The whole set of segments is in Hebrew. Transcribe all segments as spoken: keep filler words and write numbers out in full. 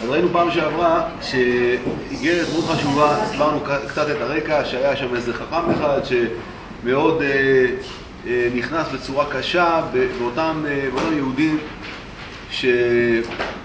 ראינו פעם שעברה שאיגרת מאוד חשובה, הסברנו קצת את הרקע, שהיה שם איזה חכם אחד שמאוד אה, אה, נכנס בצורה קשה באותם, אה, באותם יהודים שהיו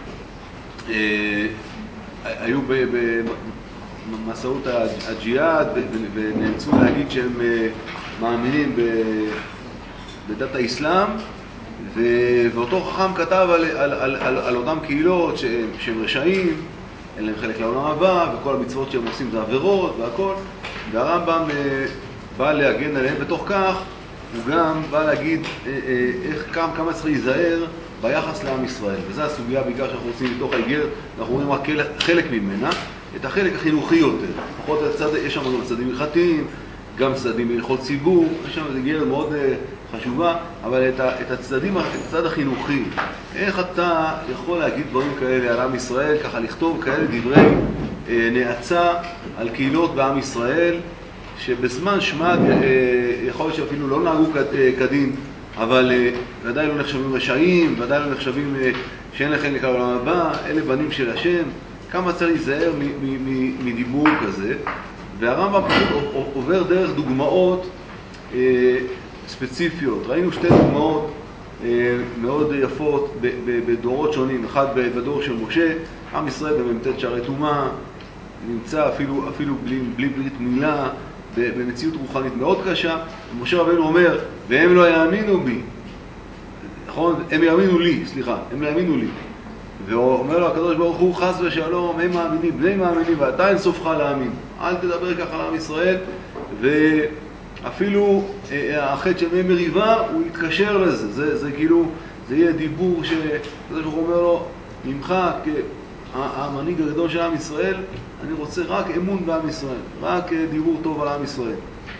אה, במסעות הג'יהאד ונאלצו להגיד שהם אה, מאמינים בדת האסלאם, ואותו חכם כתב על, על, על, על, על אותם קהילות שהם, שהם רשעים, אין להם חלק לעולם הבא, וכל המצוות שהם עושים זה עבירות והכל, והרמב"ם אה, בא להגן עליהם, בתוך כך הוא גם בא להגיד אה, אה, איך, כמה, כמה צריך להיזהר ביחס לעם ישראל. וזו הסוגיה בעיקר שאנחנו רוצים מתוך האיגרת, אנחנו רואים רק חלק ממנה, את החלק החינוכי יותר. פחות הצד, יש שם גם צדדים הלכתיים, גם צדדים בהלכות ציבור, יש שם איגרת מאוד uh, חשובה, אבל את, ה, את הצדדים, את הצד החינוכי, איך אתה יכול להגיד דברים כאלה על עם ישראל, ככה לכתוב כאלה דברי uh, נאצה על קהילות בעם ישראל, שבזמן שמד uh, יכול להיות שאפילו לא נהגו כדין, אבל uh, ודאי לא נחשבים רשעים, ודאי לא נחשבים uh, שאין לכם לקרוא לעולם הבא, אלה בנים של השם, כמה צריך להיזהר מדיבור כזה. והרמב"ם עובר דרך דוגמאות אה, ספציפיות. ראינו שתי דוגמאות אה, מאוד יפות ב- ב- בדורות שונים. אחד בדור של משה, עם ישראל במ"ט שערי טומאה, נמצא אפילו, אפילו בלי, בלי ברית מילה, במציאות רוחנית מאוד קשה. משה רבנו אומר, והם לא יאמינו בי. נכון? הם יאמינו לי, סליחה, הם לא יאמינו לי. והוא אומר לו, הקדוש ברוך הוא, חס ושלום, הם מאמינים, בני מאמינים, ואתה אין סופך להאמין. אל תדבר ככה לעם ישראל, ואפילו החטא של מי מריבה, הוא יתקשר לזה. זה, זה כאילו, זה יהיה דיבור שהקדוש ברוך הוא אומר לו, ממך, כמנהיג הגדול של עם ישראל, אני רוצה רק אמון בעם ישראל, רק דיבור טוב על עם ישראל.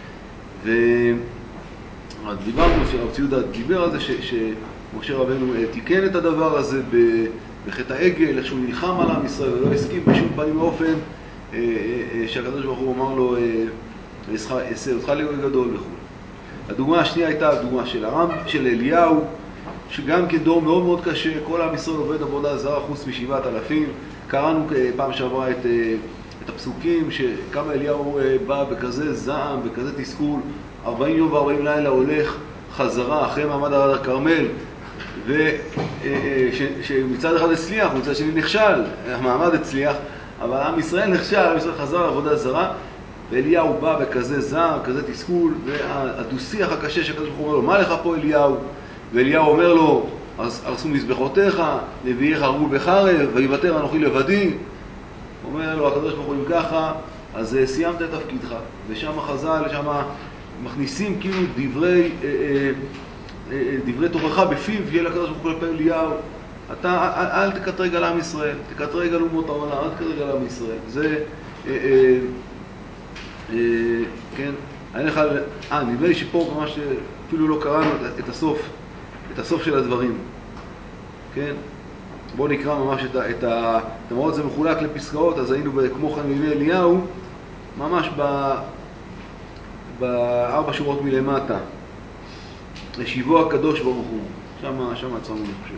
ודיברנו, שהרב ציודה דיבר על זה, ש, שמשה רבנו תיקן את הדבר הזה ב... בחטא העגל, איך שהוא נלחם על עם ישראל ולא הסכים בשום פנים ואופן שהקדוש ברוך הוא אמר לו אעשה אותך לגוי גדול וכו'. הדוגמה השנייה הייתה הדוגמה של הרב, של אליהו, שגם כן דור מאוד מאוד קשה, כל עם ישראל עובד עבודה זרה חוץ משבעת אלפים. קראנו פעם שעברה את, את הפסוקים שכמה אליהו בא בכזה זעם, בכזה תסכול, ארבעים יום וארבעים לילה הולך חזרה אחרי מעמד הר הכרמל, ושמצד אחד הצליח, מצד שני נכשל, המעמד הצליח, אבל עם ישראל נכשל, עם ישראל חזר לעבודה זרה, ואליהו בא בכזה זעם, כזה תסכול, והדו-שיח הקשה שהקדוש ברוך הוא אומר לו, מה לך פה אליהו? ואליהו אומר לו, הרסו מזבחותיך, נביאיך הרגו בחרב, ויוותר אנוכי לבדי. אומר לו הקדוש ברוך הוא, אם ככה, אז סיימת את תפקידך. ושם חז"ל, שם מכניסים כאילו דברי דברי תוכחה בפיו, יהיה לקדוש ברוך הוא כלפי אליהו, אתה אל, אל תקטרג על עם ישראל, תקטרג על אומות העולם, אל תקטרג על עם ישראל. זה, אה, אה, אה, כן, אני לך, אה, נדמה לי שפה ממש אפילו לא קראנו את, את הסוף, את הסוף של הדברים, כן? בואו נקרא ממש את ה... את ה... תמרות זה מחולק לפסקאות, אז היינו כמו כן מימי אליהו, ממש ב... בארבע שורות מלמטה. לשיבו הקדוש ברוך הוא, שמה, שמה עצרנו אני חושב.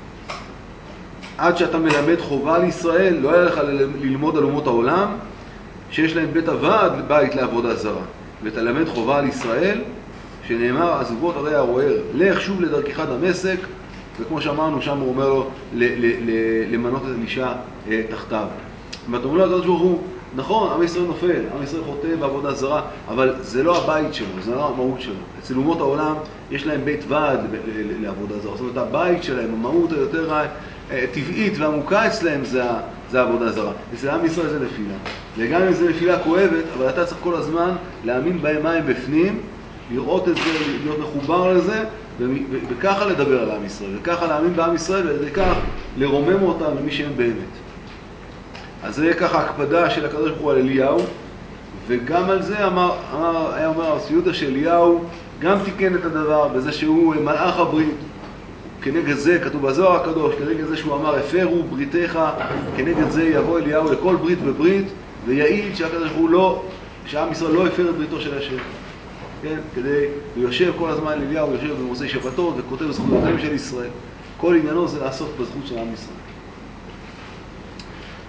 עד שאתה מלמד חובה לישראל, לא היה לך ללמוד על אומות העולם, שיש להם בית הוועד, בית לעבודה זרה. ותלמד חובה על ישראל, שנאמר, עזובות הרי הרוער, לך שוב לדרכך דמשק, וכמו שאמרנו, שם הוא אומר לו, ל- ל- ל- למנות את אלישע אה, תחתיו. ואתה אומר לו, הקדוש ברוך הוא, נכון, עם ישראל נופל, עם ישראל חוטא בעבודה זרה, אבל זה לא הבית שלו, זה לא המהות שלו. אצל אומות העולם יש להם בית ועד לעבודה זרה. זאת אומרת, הבית שלהם, המהות היותר טבעית ועמוקה אצלהם זה, זה העבודה זרה. אצל עם ישראל זה נפילה. וגם אם זה נפילה כואבת, אבל אתה צריך כל הזמן להאמין בהם מה הם בפנים, לראות את זה, להיות מחובר לזה, וככה לדבר על עם ישראל, וככה להאמין בעם ישראל, וכך לרומם אותם למי שהם באמת. אז זה ככה הקפדה של הקדוש ברוך הוא על אליהו, וגם על זה אמר, אמר, היה אומר הסיודה של אליהו, גם תיקן את הדבר בזה שהוא מלאך הברית. כנגד זה, כתוב בזוהר הקדוש, כנגד זה שהוא אמר, הפרו בריתך, כנגד זה יבוא אליהו לכל ברית וברית, ויעיד שהקדוש ברוך הוא לא, שעם ישראל לא הפר את בריתו של השם. כן? כדי, הוא יושב כל הזמן אליהו, הוא יושב במוצאי שבתות וכותב זכויותיהם של ישראל. כל עניינו זה לעסוק בזכות של עם ישראל.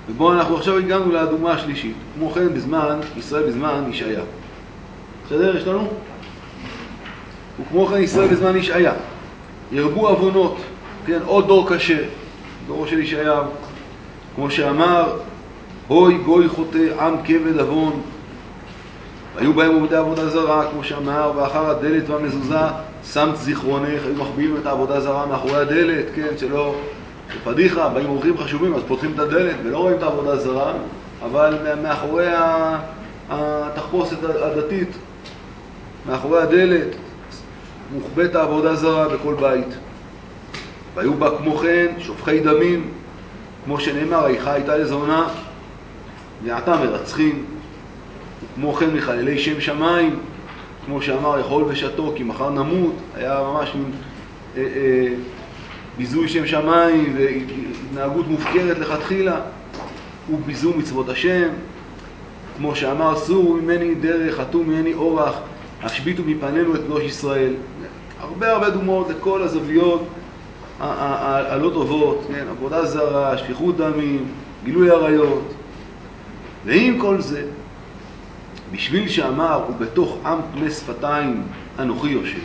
ובואו אנחנו עכשיו הגענו לדוגמה השלישית. כמו כן בזמן, ישראל בזמן ישעיה. בסדר? יש לנו? וכמו כן ישראל בזמן ישעיה. ירבו עוונות, כן, עוד דור קשה, דורו של ישעיהו. כמו שאמר, הוי גוי חוטא עם כבד עוון. היו בהם עובדי עבודה זרה, כמו שאמר, ואחר הדלת והמזוזה שמת זיכרונך. היו מחביאים את העבודה זרה מאחורי הדלת, כן, שלא, פדיחה, באים אורחים חשובים, אז פותחים את הדלת ולא רואים את העבודה זרה, אבל מאחורי התחפושת הדתית, מאחורי הדלת, מוחבאת העבודה זרה בכל בית. והיו בה כמו כן שופכי דמים, כמו שנאמר, איכה הייתה לזונה, ועתה מרצחים. וכמו כן מחללי שם שמיים, כמו שאמר, אכול ושתו כי מחר נמות. היה ממש מין אה, אה, ביזוי שם שמיים והתנהגות מופקרת לכתחילה, וביזו מצוות השם. כמו שאמר, סורו ממני דרך, חתו ממני אורח, השביטו מפנינו את קדוש ישראל. הרבה הרבה דוגמאות לכל הזוויות הלא טובות, כן? עבודה זרה, שפיכות דמים, גילוי עריות. ועם כל זה, בשביל שאמר, ובתוך עם טמא שפתיים אנוכי יושב,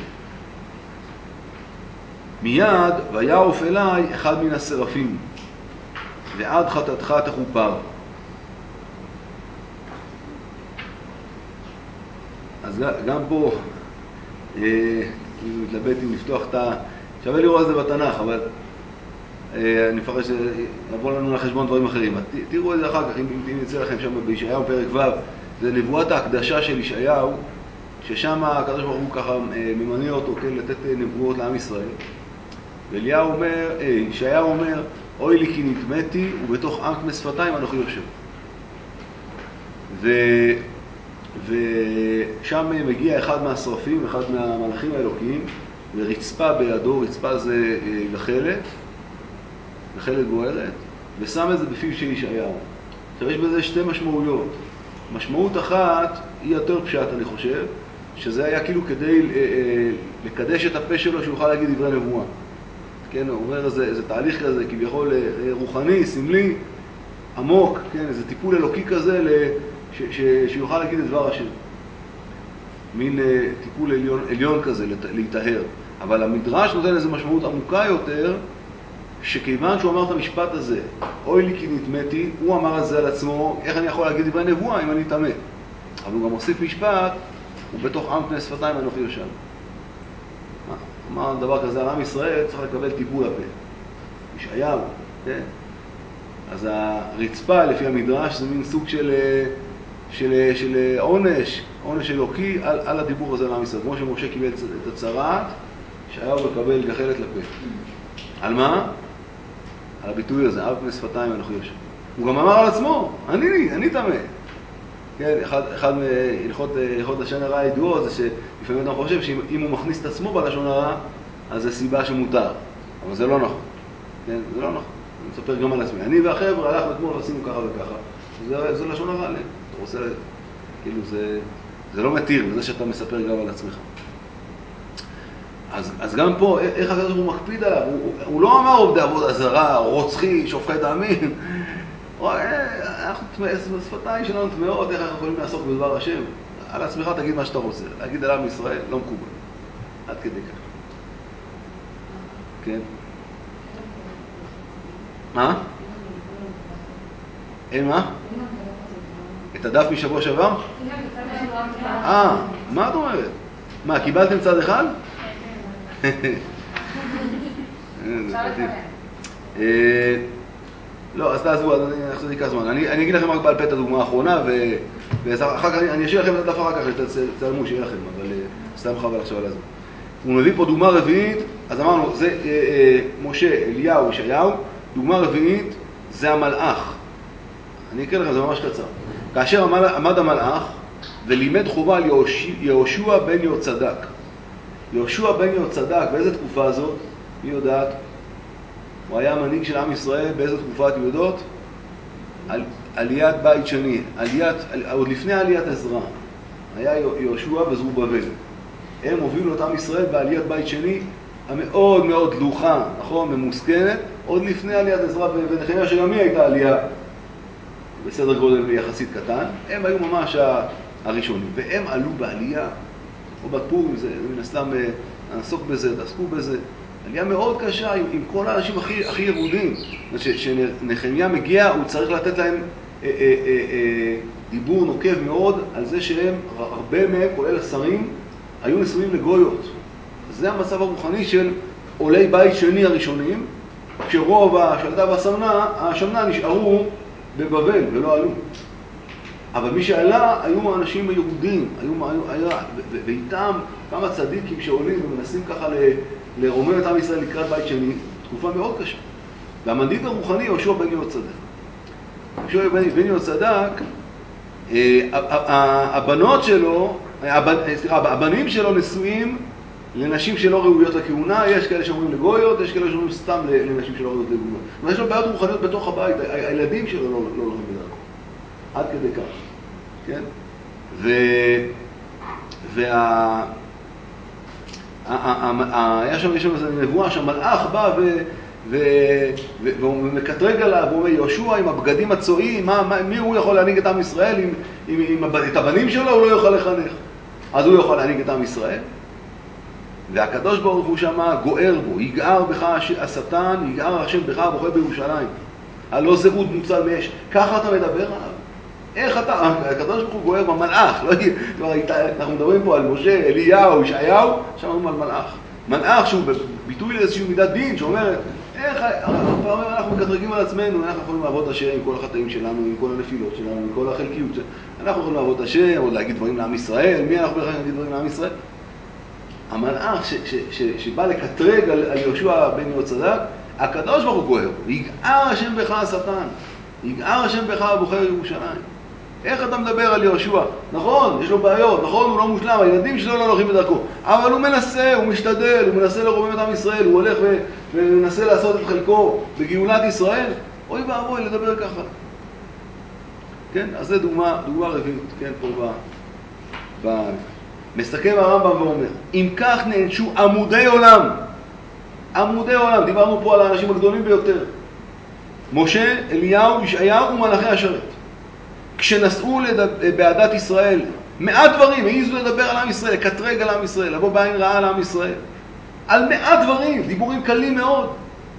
מיד ויעוף אליי אחד מן השרפים, ועד חטאתך תכופר. אז גם פה, אה, אני מתלבט אם לפתוח את ה... שווה לראות את זה בתנ"ך, אבל אה, אני מפחד שיבוא לנו לחשבון דברים אחרים. תראו את זה אחר כך, אם, אם יצא לכם שם בישעיהו פרק ו', זה נבואת ההקדשה של ישעיהו, ששם הקדוש ברוך הוא ככה ממנה אותו, כן, לתת נבואות לעם ישראל. ואליהו אומר, אה, ישעיהו אומר, אוי לי כי נטמאתי, ובתוך עם טמא שפתיים אנוכי יושב. ו... ושם מגיע אחד מהשרפים, אחד מהמלאכים האלוקיים, ורצפה בידו, רצפה זה גחלת, גחלת בוערת, ושם את זה בפיו של ישעיהו. עכשיו יש בזה שתי משמעויות. משמעות אחת היא יותר פשט, אני חושב, שזה היה כאילו כדי לקדש את הפה שלו שיוכל להגיד דברי נבואה. כן, הוא אומר איזה, איזה תהליך כזה, כביכול רוחני, סמלי, עמוק, כן, איזה טיפול אלוקי כזה, ש, ש, שיוכל להגיד את דבר השם. מין טיפול עליון, עליון כזה, להתאהר. אבל המדרש נותן איזו משמעות עמוקה יותר, שכיוון שהוא אמר את המשפט הזה, אוי לי כי נטמאתי, הוא אמר את זה על עצמו, איך אני יכול להגיד דברי נבואה אם אני טמא? אבל הוא גם מוסיף משפט, ובתוך עם טמא שפתיים אנוכי יושב. אמר דבר כזה, על עם ישראל צריך לקבל טיפול הפה. ישעיהו, כן? אז הרצפה לפי המדרש זה מין סוג של, של, של עונש, עונש אלוקי על, על הדיבור הזה על עם ישראל. כמו שמשה קיבל את הצרעת, ישעיהו מקבל גחלת לפה. על מה? על הביטוי הזה, עם טמא שפתיים אנוכי יושב. הוא גם אמר על עצמו, אני, אני טמא. כן, אחד, אחד מהלכות לשון הרע הידועות זה שלפעמים אתה חושב שאם הוא מכניס את עצמו בלשון הרע, אז זה סיבה שמותר. אבל זה לא נכון. כן, זה לא נכון. אני מספר גם על עצמי. אני והחבר'ה הלכנו אתמול ועשינו ככה וככה. זה, זה לשון הרע עליהם. אתה רוצה, כאילו זה, זה לא מתיר, וזה שאתה מספר גם על עצמך. אז, אז גם פה, איך הקדוש ברוך הוא מקפיד עליו? הוא, הוא לא אמר עובדי עבודה זרה, רוצחי, שופכי דמים. אנחנו שפתיים שלנו טמאות, איך אנחנו יכולים לעסוק בדבר השם? על עצמך תגיד מה שאתה רוצה. להגיד על עם ישראל לא מקובל. עד כדי כך. כן? מה? אין מה? את הדף משבוע שעבר? אה, מה את אומרת? מה, קיבלתם צד אחד? זה מדהים. לא, אז תעזבו, אז אני אחזור דקה זמן. אני, אני אגיד לכם רק בעל פה את הדוגמה האחרונה, ואחר כך אני אשאיר לכם את הדף אחר כך, תצלמו, שיהיה לכם, אבל סתם חבל עכשיו על הזמן. הוא מביא פה דוגמה רביעית, אז אמרנו, זה אה, אה, משה, אליהו, ישעיהו, דוגמה רביעית זה המלאך. אני אקרא לכם, זה ממש קצר. כאשר עמד, עמד המלאך ולימד חובה על יהושע בן יהוצדק. יהושע בן יהוצדק, באיזה תקופה זאת? מי יודעת? הוא היה המנהיג של עם ישראל, באיזה תקופה אתם יודעות? על, עליית בית שני, עליית, עוד לפני עליית עזרא. היה יהושע וזרובבל. הם הובילו את עם ישראל בעליית בית שני, המאוד מאוד דלוחה, נכון? ממוסכנת, עוד לפני עליית עזרא ונחמיה, שגם היא הייתה עלייה בסדר גודל יחסית קטן, הם היו ממש הראשונים, והם עלו בעלייה, או בפורים, זה מן הסתם נעסוק בזה, תעסקו בזה, עלייה מאוד קשה עם, עם כל האנשים הכי, הכי ירודים. כשנחמיה מגיע, הוא צריך לתת להם אה, אה, אה, אה, דיבור נוקב מאוד על זה שהם, הרבה מהם, כולל השרים, היו נשואים לגויות. זה המצב הרוחני של עולי בית שני הראשונים, כשרוב השלטה והשמנה, השמנה נשארו בבבל ולא עלו. אבל מי שעלה היו האנשים היהודים, היו, היו, היה, ואיתם כמה צדיקים שעולים ומנסים ככה לרומם את עם ישראל לקראת בית שני, תקופה מאוד קשה. והמנהיג הרוחני יהושע בן יהוצדק. יהושע בן יהוצדק, הבנות שלו, סליחה, הבנים שלו נשואים לנשים שלא ראויות לכהונה, יש כאלה שאומרים לגויות, יש כאלה שאומרים סתם לנשים שלא ראויות לכהונה. ויש לו בעיות רוחניות בתוך הבית, הילדים שלו לא הולכים בדרכו. עד כדי כך, כן? ו... וה... היה שם, יש שם איזו נבואה שהמלאך בא ו... ו... והוא מקטרג עליו, הוא אומר, יהושע עם הבגדים הצועים, מה, מה, מי הוא יכול להנהיג את עם ישראל? עם, עם, עם הבד... את הבנים שלו הוא לא יוכל לחנך. אז הוא יכול להנהיג את עם ישראל. והקדוש ברוך הוא שמה גוער בו, יגער בך השטן, יגער השם בך הבוחר בירושלים. הלא זהות מוצל מאש. ככה אתה מדבר עליו. איך אתה, הקדוש ברוך הוא גוער במלאך, לא, לא, אנחנו מדברים פה על משה, אליהו, ישעיהו, עכשיו אומרים על מלאך. מלאך שהוא ביטוי לאיזושהי מידת דין, שאומרת, איך, אנחנו מקטרגים על עצמנו, אנחנו יכולים לעבוד השם עם כל החטאים שלנו, עם כל הנפילות שלנו, עם כל החלקיות שלנו. אנחנו יכולים לעבוד השם, עוד להגיד דברים לעם ישראל, מי אנחנו בכלל להגיד דברים לעם ישראל? המלאך ש, ש, ש, שבא לקטרג על, על יהושע בן יהוצדק, הקדוש ברוך הוא גוער, יגער השם בך השטן, יגער השם בך הבוחר ירושלים. איך אתה מדבר על יהושע? נכון, יש לו בעיות, נכון, הוא לא מושלם, הילדים שלו לא הולכים בדרכו, אבל הוא מנסה, הוא משתדל, הוא מנסה לרומם את עם ישראל, הוא הולך ו- ומנסה לעשות את חלקו בגאולת ישראל. אוי ואבוי לדבר ככה. כן, אז זה דוגמה, דוגמה רביעית, כן, פה ב... ב... מסתכל הרמב"ם ואומר, אם כך נענשו עמודי עולם, עמודי עולם, דיברנו פה על האנשים הגדולים ביותר, משה, אליהו, ישעיהו ומלאכי השרת. כשנסעו בעדת ישראל, מעט דברים, העיזו לדבר על עם ישראל, לקטרג על עם ישראל, לבוא בעין רעה על עם ישראל. על מעט דברים, דיבורים קלים מאוד.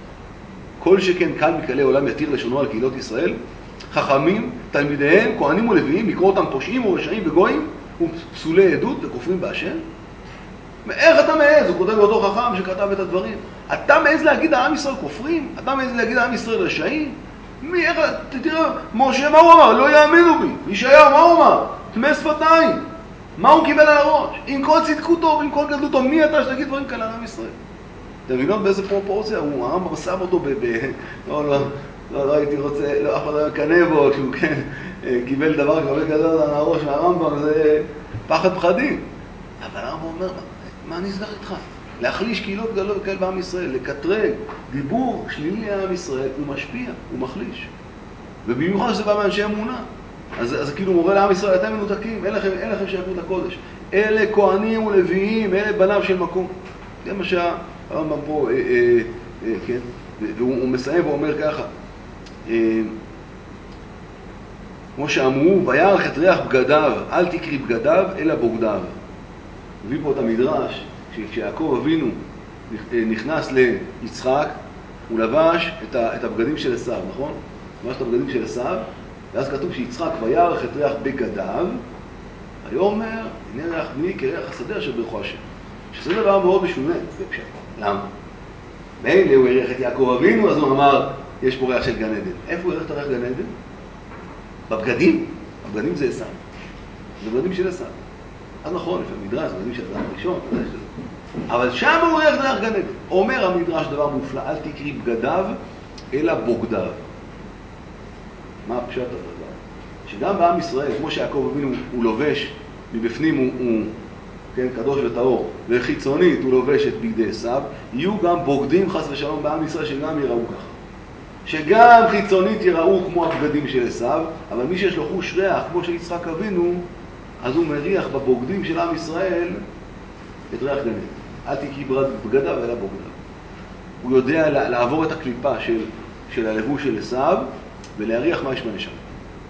כל שכן קל מקלי עולם יתיר לשונו על קהילות ישראל, חכמים, תלמידיהם, כהנים ולוויים, לקרוא אותם פושעים ורשעים וגויים, ופסולי עדות וכופרים בהשם. ואיך אתה מעז? הוא כותב לאותו חכם שכתב את הדברים. אתה מעז להגיד על עם ישראל כופרים? אתה מעז להגיד על עם ישראל רשעים? מי, איך, תראה, משה, מה הוא אמר? לא יאמינו בי. ישעיהו, מה הוא אמר? תמי שפתיים. מה הוא קיבל על הראש? עם כל צדקותו ועם כל גדלותו, מי אתה שתגיד דברים כאלה על עם ישראל? אתם מבינות באיזה פרופורציה? הוא הרמב"ם שם אותו ב... ב... לא, לא, לא, לא הייתי רוצה, לא, אף אחד לא יקנה בו, כשהוא כן קיבל דבר כזה גדול על הראש מהרמב"ם, זה פחד פחדים. אבל הרמב"ם אומר, מה, מה נסגר איתך? להחליש קהילות גדולות כאלה בעם ישראל, לקטרג, דיבור שלילי על עם ישראל, הוא משפיע, הוא מחליש. ובמיוחד שזה בא מאנשי אמונה. אז, אז כאילו מורה לעם ישראל, אתם מנותקים, אין לכם, אין לכם שייכות לקודש. אלה כהנים ולוויים, אלה בניו של מקום. זה מה שהרמב"ם פה, אה, אה, אה, כן? והוא מסיים ואומר ככה, אה, כמו שאמרו, וירח את ריח בגדיו, אל תקרי בגדיו, אלא בוגדיו. מביא פה את המדרש, כשיעקב אבינו נכנס ליצחק, הוא לבש את, ה, את הבגדים של עשיו, נכון? לבש את הבגדים של עשיו, ואז כתוב שיצחק וירח את ריח בגדיו, ויאמר, הנה ריח בני כריח השדה אשר ברכו השם. שזה דבר מאוד משונה בפשט. למה? מילא הוא הריח את יעקב אבינו, אז הוא אמר, יש פה ריח של גן עדן. איפה הוא הריח את הריח גן עדן? בבגדים. הבגדים זה עשיו. זה בגדים של עשיו. אז נכון, לפעמים מדרש, בגדים של אדם ראשון, אבל שם הוא הריח את הריח גן עדן. אומר המדרש דבר מופלא, אל תקרי בגדיו, אלא בוגדיו. מה הפשט הדבר? שגם בעם ישראל, כמו שיעקב אבינו הוא לובש, מבפנים הוא, הוא כן, קדוש וטהור, וחיצונית הוא לובש את בגדי עשיו, יהיו גם בוגדים חס ושלום בעם ישראל שגם יראו ככה. שגם חיצונית יראו כמו הבגדים של עשיו, אבל מי שיש לו חוש ריח, כמו של יצחק אבינו, אז הוא מריח בבוגדים של עם ישראל את ריח גן עדן. אל תקרי בגדיו אלא בוגדיו. הוא יודע לעבור את הקליפה של, של הלבוש של עשיו, ולהריח מה יש בנשמה.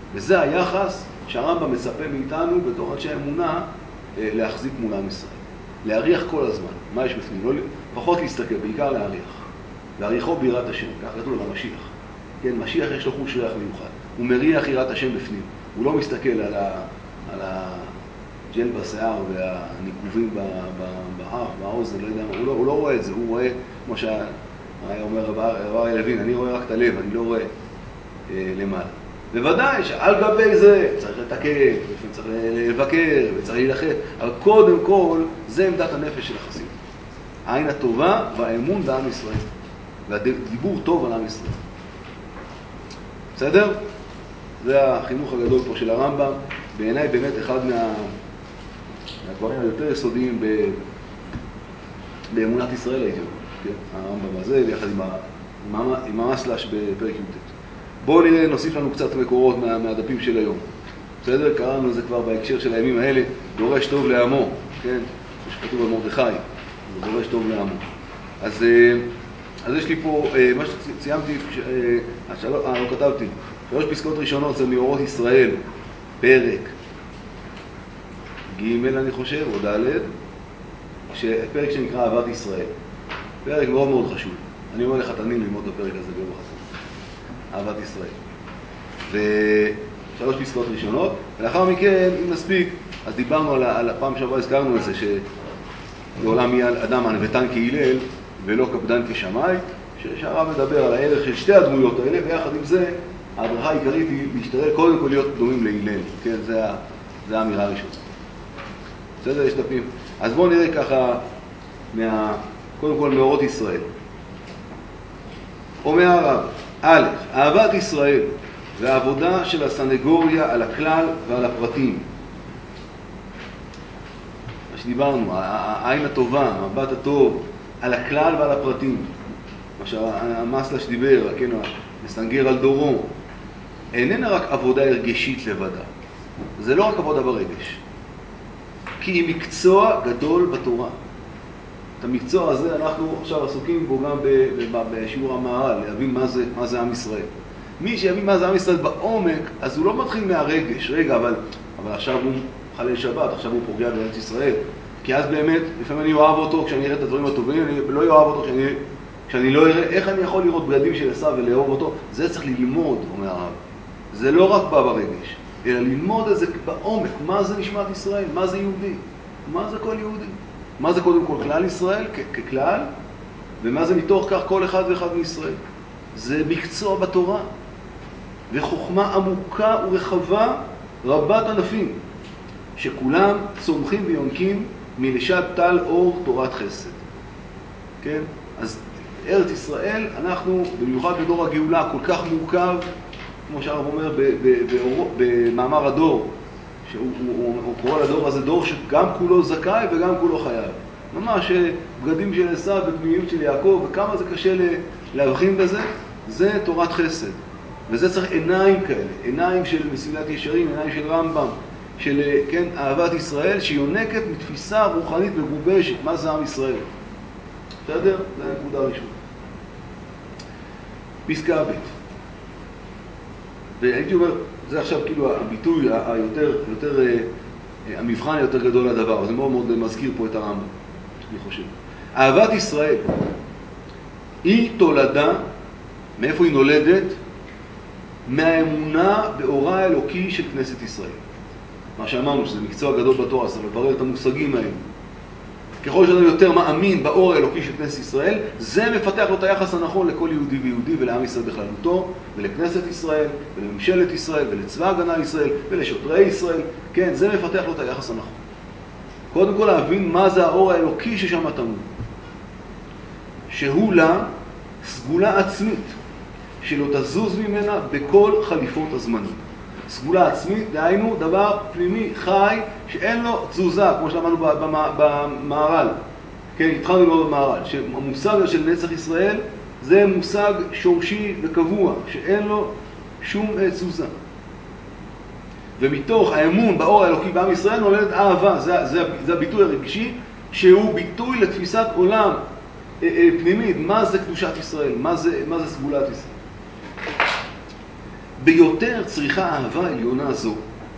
וזה היחס שהרמב"ם מצפה מאיתנו בתור אנשי אמונה להחזיק מול עם ישראל. להריח כל הזמן, מה יש בפנים, לא, פחות להסתכל, בעיקר להריח. להריחו ביראת השם, כך כתוב על המשיח. כן, משיח יש לו חוש ריח מיוחד. הוא מריח יראת השם בפנים. הוא לא מסתכל על, ה, על הג'ל בשיער והניקובים באף, באוזן, לא יודע מה. הוא לא, הוא לא רואה את זה, הוא רואה, כמו שהיה אומר רבי לוין, אני רואה רק את הלב, אני לא רואה אה, למעלה. בוודאי שעל גבי זה צריך לתקן, צריך לבקר וצריך להילחם, אבל קודם כל זה עמדת הנפש של החסיד. העין הטובה והאמון בעם ישראל, והדיבור טוב על עם ישראל. בסדר? זה החינוך הגדול פה של הרמב"ם, בעיניי באמת אחד מה... מהדברים היותר יסודיים ב... באמונת ישראל הייתי אומר, כן? הרמב"ם הזה, ביחד עם, ה... עם המסלש בפרק י"ט. בואו נראה, נוסיף לנו קצת מקורות מה... מהדפים של היום. בסדר? קראנו את זה כבר בהקשר של הימים האלה, דורש טוב לעמו, כן? שכתוב על מרדכי, זה דורש טוב לעמו. אז, אז יש לי פה, מה שציימתי, אה, לא כתבתי, שלוש פסקאות ראשונות זה מאורות ישראל, פרק ג' אני חושב, או ד', פרק שנקרא אהבת ישראל. פרק מאוד מאוד חשוב. אני אומר לך, תנים ללמוד את הפרק הזה ביום אחד. אהבת ישראל. ושלוש פסקאות ראשונות, ולאחר מכן, אם נספיק, אז דיברנו על, על הפעם שעברה, הזכרנו את זה, שלעולם יהיה אדם ענוותן כהלל ולא קפדן כשמאי, שהרב מדבר על הערך של שתי הדמויות האלה, ויחד עם זה, ההדרכה העיקרית היא להשתדל קודם כל להיות דומים להלל, כן? זה, זה האמירה הראשונה. בסדר? יש דפים. אז בואו נראה ככה, מה, קודם כל מאורות ישראל. אומר הרב, א', אהבת ישראל והעבודה של הסנגוריה על הכלל ועל הפרטים. מה שדיברנו, העין הטובה, המבט הטוב, על הכלל ועל הפרטים. מה שהמסלש דיבר, כן, מסנגר על דורו, איננה רק עבודה הרגשית לבדה. זה לא רק עבודה ברגש. כי היא מקצוע גדול בתורה. את המקצוע הזה אנחנו עכשיו עסוקים בו גם בשיעור המהר"ל, להבין מה זה, מה זה עם ישראל. מי שיבין מה זה עם ישראל בעומק, אז הוא לא מתחיל מהרגש. רגע, אבל, אבל עכשיו הוא חלל שבת, עכשיו הוא פוגע בארץ ישראל. כי אז באמת, לפעמים אני אוהב אותו כשאני אראה את הדברים הטובים, אני לא אוהב אותו כשאני, כשאני לא אראה איך אני יכול לראות בגדים של עשיו ולאהוב אותו. זה צריך ללמוד, אומר הרב. זה לא רק בא ברגש, אלא ללמוד את זה בעומק. מה זה נשמת ישראל? מה זה יהודי? מה זה כל יהודי? מה זה קודם כל כלל ישראל כ- ככלל? ומה זה מתוך כך כל אחד ואחד מישראל? זה מקצוע בתורה. וחוכמה עמוקה ורחבה רבת ענפים, שכולם צומחים ויונקים מלשד טל אור תורת חסד. כן? אז ארץ ישראל, אנחנו במיוחד בדור הגאולה כל כך מורכב, כמו שהרב אומר במאמר הדור, שהוא הוא, הוא קורא לדור הזה דור שגם כולו זכאי וגם כולו חייב. ממש בגדים של עשיו ופנימיות של יעקב, וכמה זה קשה להבחין בזה, זה תורת חסד. וזה צריך עיניים כאלה, עיניים של מסילת ישרים, עיניים של רמב"ם, של כן, אהבת ישראל, שיונקת מתפיסה רוחנית מגובשת, מה זה עם ישראל. בסדר? זה הנקודה הראשונה. פסקה ב'. והייתי אומר, זה עכשיו כאילו הביטוי היותר, יותר, המבחן היותר גדול לדבר, זה מאוד מאוד מזכיר פה את הרמב"ם, אני חושב. אהבת ישראל היא תולדה, מאיפה היא נולדת? מהאמונה באורה האלוקי של כנסת ישראל. מה שאמרנו, שזה מקצוע גדול בתורה, אז לברר את המושגים האלה. ככל שאדם יותר מאמין באור האלוקי של כנסת ישראל, זה מפתח לו את היחס הנכון לכל יהודי ויהודי ולעם ישראל בכללותו, ולכנסת ישראל, ולממשלת ישראל, ולצבא הגנה לישראל, ולשוטרי ישראל. כן, זה מפתח לו את היחס הנכון. קודם כל להבין מה זה האור האלוקי ששם טמון. שהוא לה סגולה עצמית, שלא תזוז ממנה בכל חליפות הזמנים. סגולה עצמית, דהיינו דבר פנימי, חי, שאין לו תזוזה, כמו שלמדנו במהר"ל. כן, התחלנו ללמוד במהר"ל, שהמושג של נצח ישראל זה מושג שורשי וקבוע, שאין לו שום תזוזה. ומתוך האמון באור האלוקי בעם ישראל נולדת אהבה, זה, זה, זה הביטוי הרגשי, שהוא ביטוי לתפיסת עולם פנימית, מה זה קדושת ישראל, מה זה, מה זה סגולת ישראל. ביותר צריכה אהבה עליונה זו,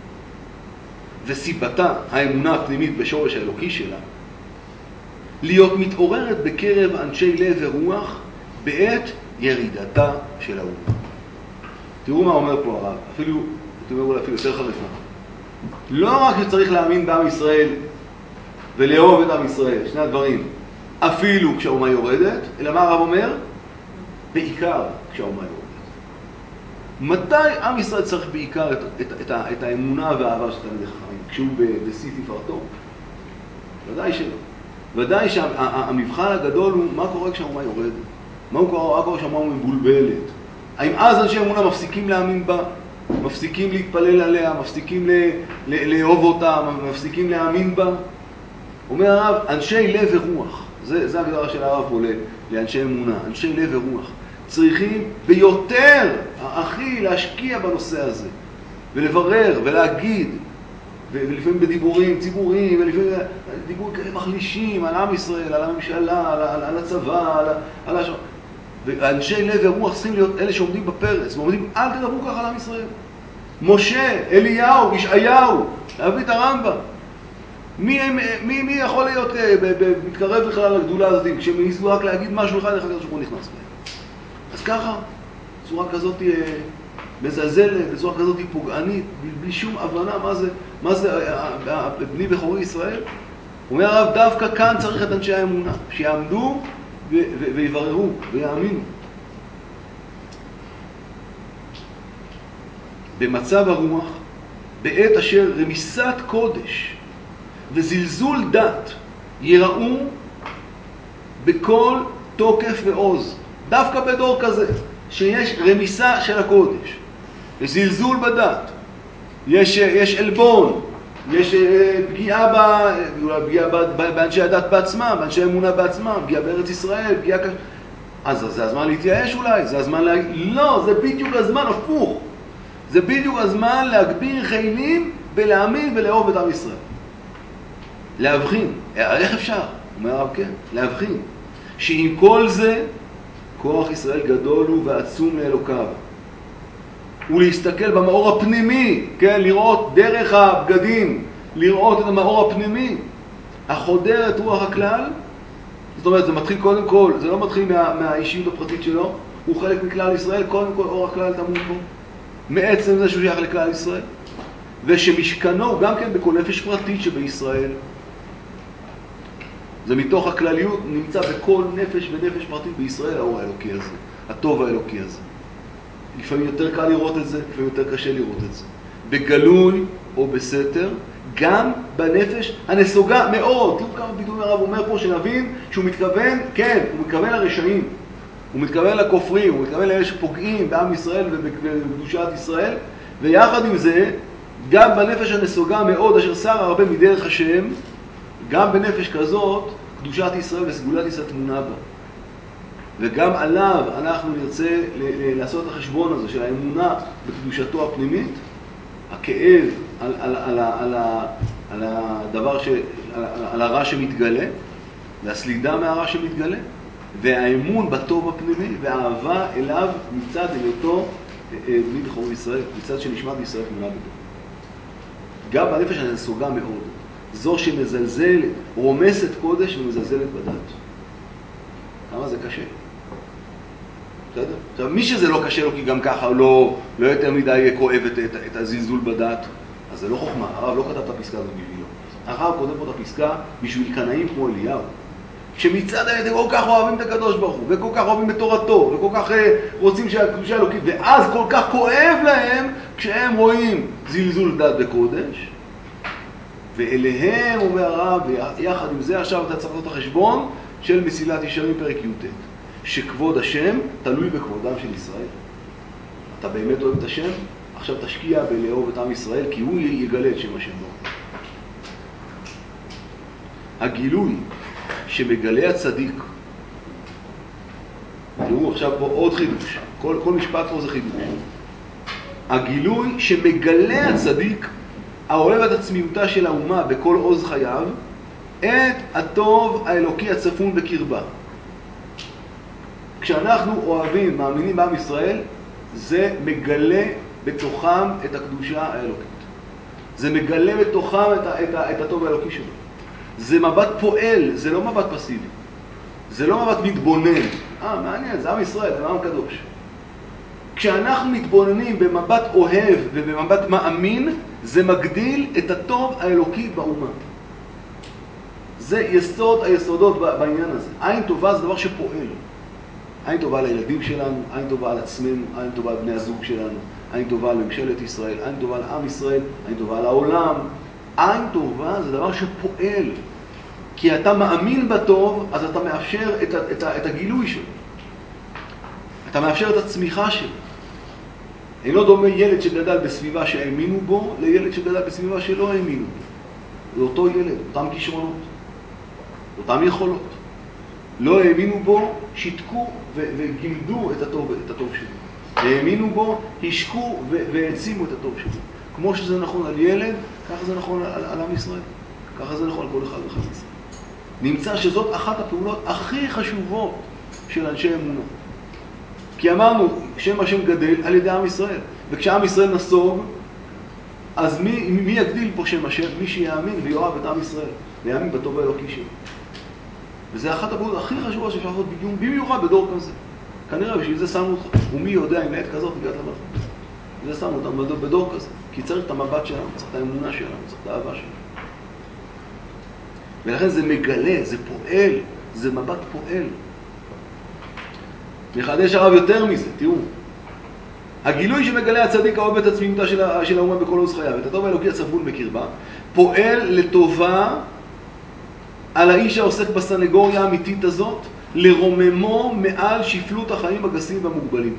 וסיבתה האמונה הפנימית בשורש האלוקי שלה, להיות מתעוררת בקרב אנשי לב ורוח בעת ירידתה של האומה. תראו מה אומר פה הרב, אפילו, תראו אפילו יותר חריפה. לא רק שצריך להאמין בעם ישראל ולאהוב את עם ישראל, שני הדברים, אפילו כשהאומה יורדת, אלא מה הרב אומר? בעיקר כשהאומה יורדת. מתי עם ישראל צריך בעיקר את, את, את, את האמונה והאהבה של תלמידי חכמים? כשהוא בשיא תפארתו? ודאי שלא. ודאי שהמבחן הגדול הוא מה קורה כשהאומה יורדת. מה קורה, קורה כשהאומה מבולבלת. האם אז אנשי אמונה מפסיקים להאמין בה? מפסיקים להתפלל עליה? מפסיקים לאהוב אותה? מפסיקים להאמין בה? אומר הרב, אנשי לב ורוח. זה, זה הגדרה של הרב פה לאנשי אמונה. אנשי לב ורוח. צריכים ביותר, הכי, להשקיע בנושא הזה. ולברר ולהגיד. ולפעמים בדיבורים ציבוריים, ולפעמים דיבורים כאלה מחלישים על עם ישראל, על הממשלה, על, על, על הצבא, על, על השם. ואנשי לב ורוח צריכים להיות אלה שעומדים בפרץ, ועומדים, אל תדברו ככה על עם ישראל. משה, אליהו, ישעיהו, להביא את הרמב"ם. מי, מי, מי יכול להיות מתקרב בכלל לגדולה הזאת, כשהם ניסו רק להגיד משהו אחד, אחד שהוא נכנס בהם. אז ככה, צורה כזאת תהיה מזלזלת, בצורה כזאת היא פוגענית, בלי שום הבנה מה זה, מה זה בני בכורי ישראל. הוא אומר הרב, דווקא כאן צריך את אנשי האמונה, שיעמדו ויבררו ויאמינו. במצב הרוח, בעת אשר רמיסת קודש וזלזול דת יראו בכל תוקף ועוז. דווקא בדור כזה, שיש רמיסה של הקודש, זלזול בדת, יש, יש אלבון, יש פגיעה, ב, פגיעה באנשי הדת בעצמם, באנשי אמונה בעצמם, פגיעה בארץ ישראל, פגיעה כ... אז זה הזמן להתייאש אולי, זה הזמן להגיד, לא, זה בדיוק הזמן הפוך. זה בדיוק הזמן להגביר חיילים ולהאמין ולאהוב את עם ישראל. להבחין, איך אפשר? אומר הרב כן, להבחין, שעם כל זה, כוח ישראל גדול הוא ועצום לאלוקיו. ולהסתכל במאור הפנימי, כן, לראות דרך הבגדים, לראות את המאור הפנימי, החודר את רוח הכלל. זאת אומרת, זה מתחיל קודם כל, זה לא מתחיל מה, מהאישיות הפרטית שלו, הוא חלק מכלל ישראל, קודם כל אור הכלל תמון בו, מעצם זה שהוא שייך לכלל ישראל. ושמשכנו הוא גם כן בכל נפש פרטית שבישראל. זה מתוך הכלליות נמצא בכל נפש ונפש פרטית בישראל האור האלוקי הזה, הטוב האלוקי הזה. לפעמים יותר קל לראות את זה, לפעמים יותר קשה לראות את זה. בגלוי או בסתר, גם בנפש הנסוגה מאוד. תראו כמה ביטוי הרב אומר פה שנבין שהוא מתכוון, כן, הוא מתכוון לרשעים, הוא מתכוון לכופרים, הוא מתכוון לאלה שפוגעים בעם ישראל ובקדושת ישראל, ויחד עם זה, גם בנפש הנסוגה מאוד, אשר שר הרבה מדרך השם, גם בנפש כזאת, קדושת ישראל וסגולת ישראל תמונה בה. וגם עליו אנחנו נרצה לעשות את החשבון הזה של האמונה בקדושתו הפנימית, הכאב על, על, על, על, על הדבר ש, על, על הרע שמתגלה, והסלידה מהרע שמתגלה, והאמון בטוב הפנימי, והאהבה אליו מצד היותו בני בכור ישראל, מצד שנשמת ישראל תמונה בו. גם בנפש הנסוגה מאוד, זו שמזלזלת, רומסת קודש ומזלזלת בדת. כמה זה קשה? בסדר? עכשיו, מי שזה לא קשה לו כי גם ככה לא, לא יותר מדי כואב את, את, את הזלזול בדת, אז זה לא חוכמה. הרב לא כתב את הפסקה הזאת בשבילו. הרב קודם פה את הפסקה בשביל קנאים כמו אליהו. שמצד האלה כל כך אוהבים את הקדוש ברוך הוא, וכל כך אוהבים את תורתו, וכל כך רוצים שהקדושה אלוקית, ואז כל כך כואב להם כשהם רואים זלזול דת בקודש. ואליהם, אומר הרב, ויחד עם זה עכשיו אתה צריך לעשות את החשבון של מסילת ישרים פרק י"ט. שכבוד השם תלוי בכבודם של ישראל. אתה באמת אוהב את השם? עכשיו תשקיע בלאהוב את עם ישראל, כי הוא יגלה את שם השם בו. הגילוי שמגלה הצדיק, תראו עכשיו פה עוד חידוש, כל, כל משפט פה זה חידוש. הגילוי שמגלה הצדיק, האוהב את עצמיותה של האומה בכל עוז חייו, את הטוב האלוקי הצפון בקרבה. כשאנחנו אוהבים, מאמינים בעם ישראל, זה מגלה בתוכם את הקדושה האלוקית. זה מגלה בתוכם את, ה, את, ה, את הטוב האלוקי שלו. זה מבט פועל, זה לא מבט פסיבי. זה לא מבט מתבונן. אה, מעניין, זה עם ישראל, זה עם קדוש. כשאנחנו מתבוננים במבט אוהב ובמבט מאמין, זה מגדיל את הטוב האלוקי באומה. זה יסוד היסודות בעניין הזה. עין טובה זה דבר שפועל. עין טובה על הילדים שלנו, עין טובה על עצמנו, עין טובה על בני הזוג שלנו, עין טובה על ממשלת ישראל, עין טובה על עם ישראל, עין טובה על העולם. עין טובה זה דבר שפועל. כי אתה מאמין בטוב, אז אתה מאפשר את, את, את הגילוי שלו. אתה מאפשר את הצמיחה שלו. אינו דומה ילד שגדל בסביבה שהאמינו בו, לילד שגדל בסביבה שלא האמינו בו. זה אותו ילד, אותם כישרונות, אותם יכולות. לא האמינו בו, שיתקו וגילדו את הטוב, את הטוב שלו. האמינו בו, השקו והעצימו את הטוב שלו. כמו שזה נכון על ילד, ככה זה נכון על, על עם ישראל. ככה זה נכון על כל אחד ואחד ישראל. נמצא שזאת אחת הפעולות הכי חשובות של אנשי אמונה. כי אמרנו, שם השם גדל על ידי עם ישראל. וכשעם ישראל נסוג, אז מי, מי יגדיל פה שם השם? מי שיאמין ויואב את עם ישראל. ויאמין בטוב האלוקי שלו. וזה אחת הפעולות הכי חשובות שאפשר לעשות בדיוק, במיוחד בדור כזה. כנראה בשביל זה שמו אותך. ומי יודע אם לעת כזאת הגעת למלכות. זה שמו אותם בדור כזה. כי צריך את המבט שלנו, צריך את האמונה שלנו, צריך את האהבה שלנו. ולכן זה מגלה, זה פועל, זה מבט פועל. מחדש הרב יותר מזה, תראו. הגילוי שמגלה הצדיק האוהב את עצמיותה של האומה בכל עוז חייו, את הטוב האלוקי הצפון בקרבה, פועל לטובה על האיש העוסק בסנגוריה האמיתית הזאת, לרוממו מעל שפלות החיים הגסים והמוגבלים.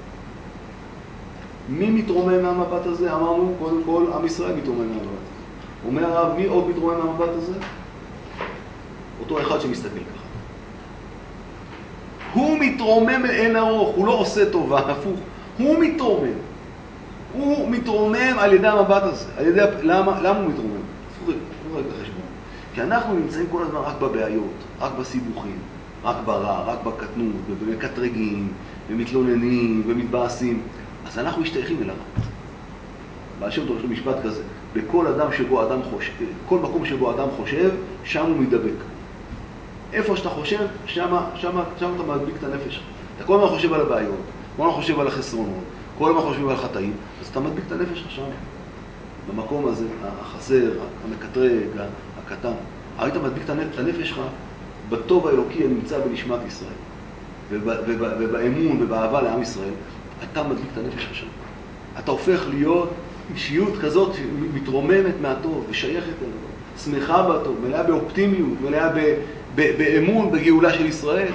מי מתרומם מהמבט הזה? אמרנו, קודם כל, עם ישראל מתרומם מהמבט הזה. אומר הרב, מי עוד מתרומם מהמבט הזה? אותו אחד שמסתכל ככה. הוא מתרומם לאין ארוך, הוא לא עושה טובה, הפוך. הוא מתרומם. הוא מתרומם על ידי המבט הזה. על ידי, למה, למה הוא מתרומם? תפורי, תפורי בחשבון. כי אנחנו נמצאים כל הזמן רק בבעיות, רק בסיבוכים, רק ברע, רק בקטנות, ומקטרגים, ומתלוננים, ומתבאסים. אז אנחנו משתייכים אל הרע. בעל שם טוב יש לו משפט כזה, בכל אדם שבו אדם חושב, כל מקום שבו אדם חושב, שם הוא מדבק. איפה שאתה חושב, שם, שם, שם אתה מדביק את הנפש. אתה כל הזמן חושב על הבעיות, כל הזמן חושב על החסרונות, כל הזמן חושב על החטאים, אז אתה מדביק את הנפש שם. במקום הזה, החסר, המקטרג, הקטן. היית מדביק את הנפש שלך בטוב האלוקי הנמצא בנשמת ישראל. ובאמון ובאהבה לעם ישראל, אתה מדביק את הנפש שלך שם. אתה הופך להיות אישיות כזאת שמתרוממת מהטוב ושייכת אליו, שמחה בטוב, מלאה באופטימיות, מלאה באמון בגאולה של ישראל,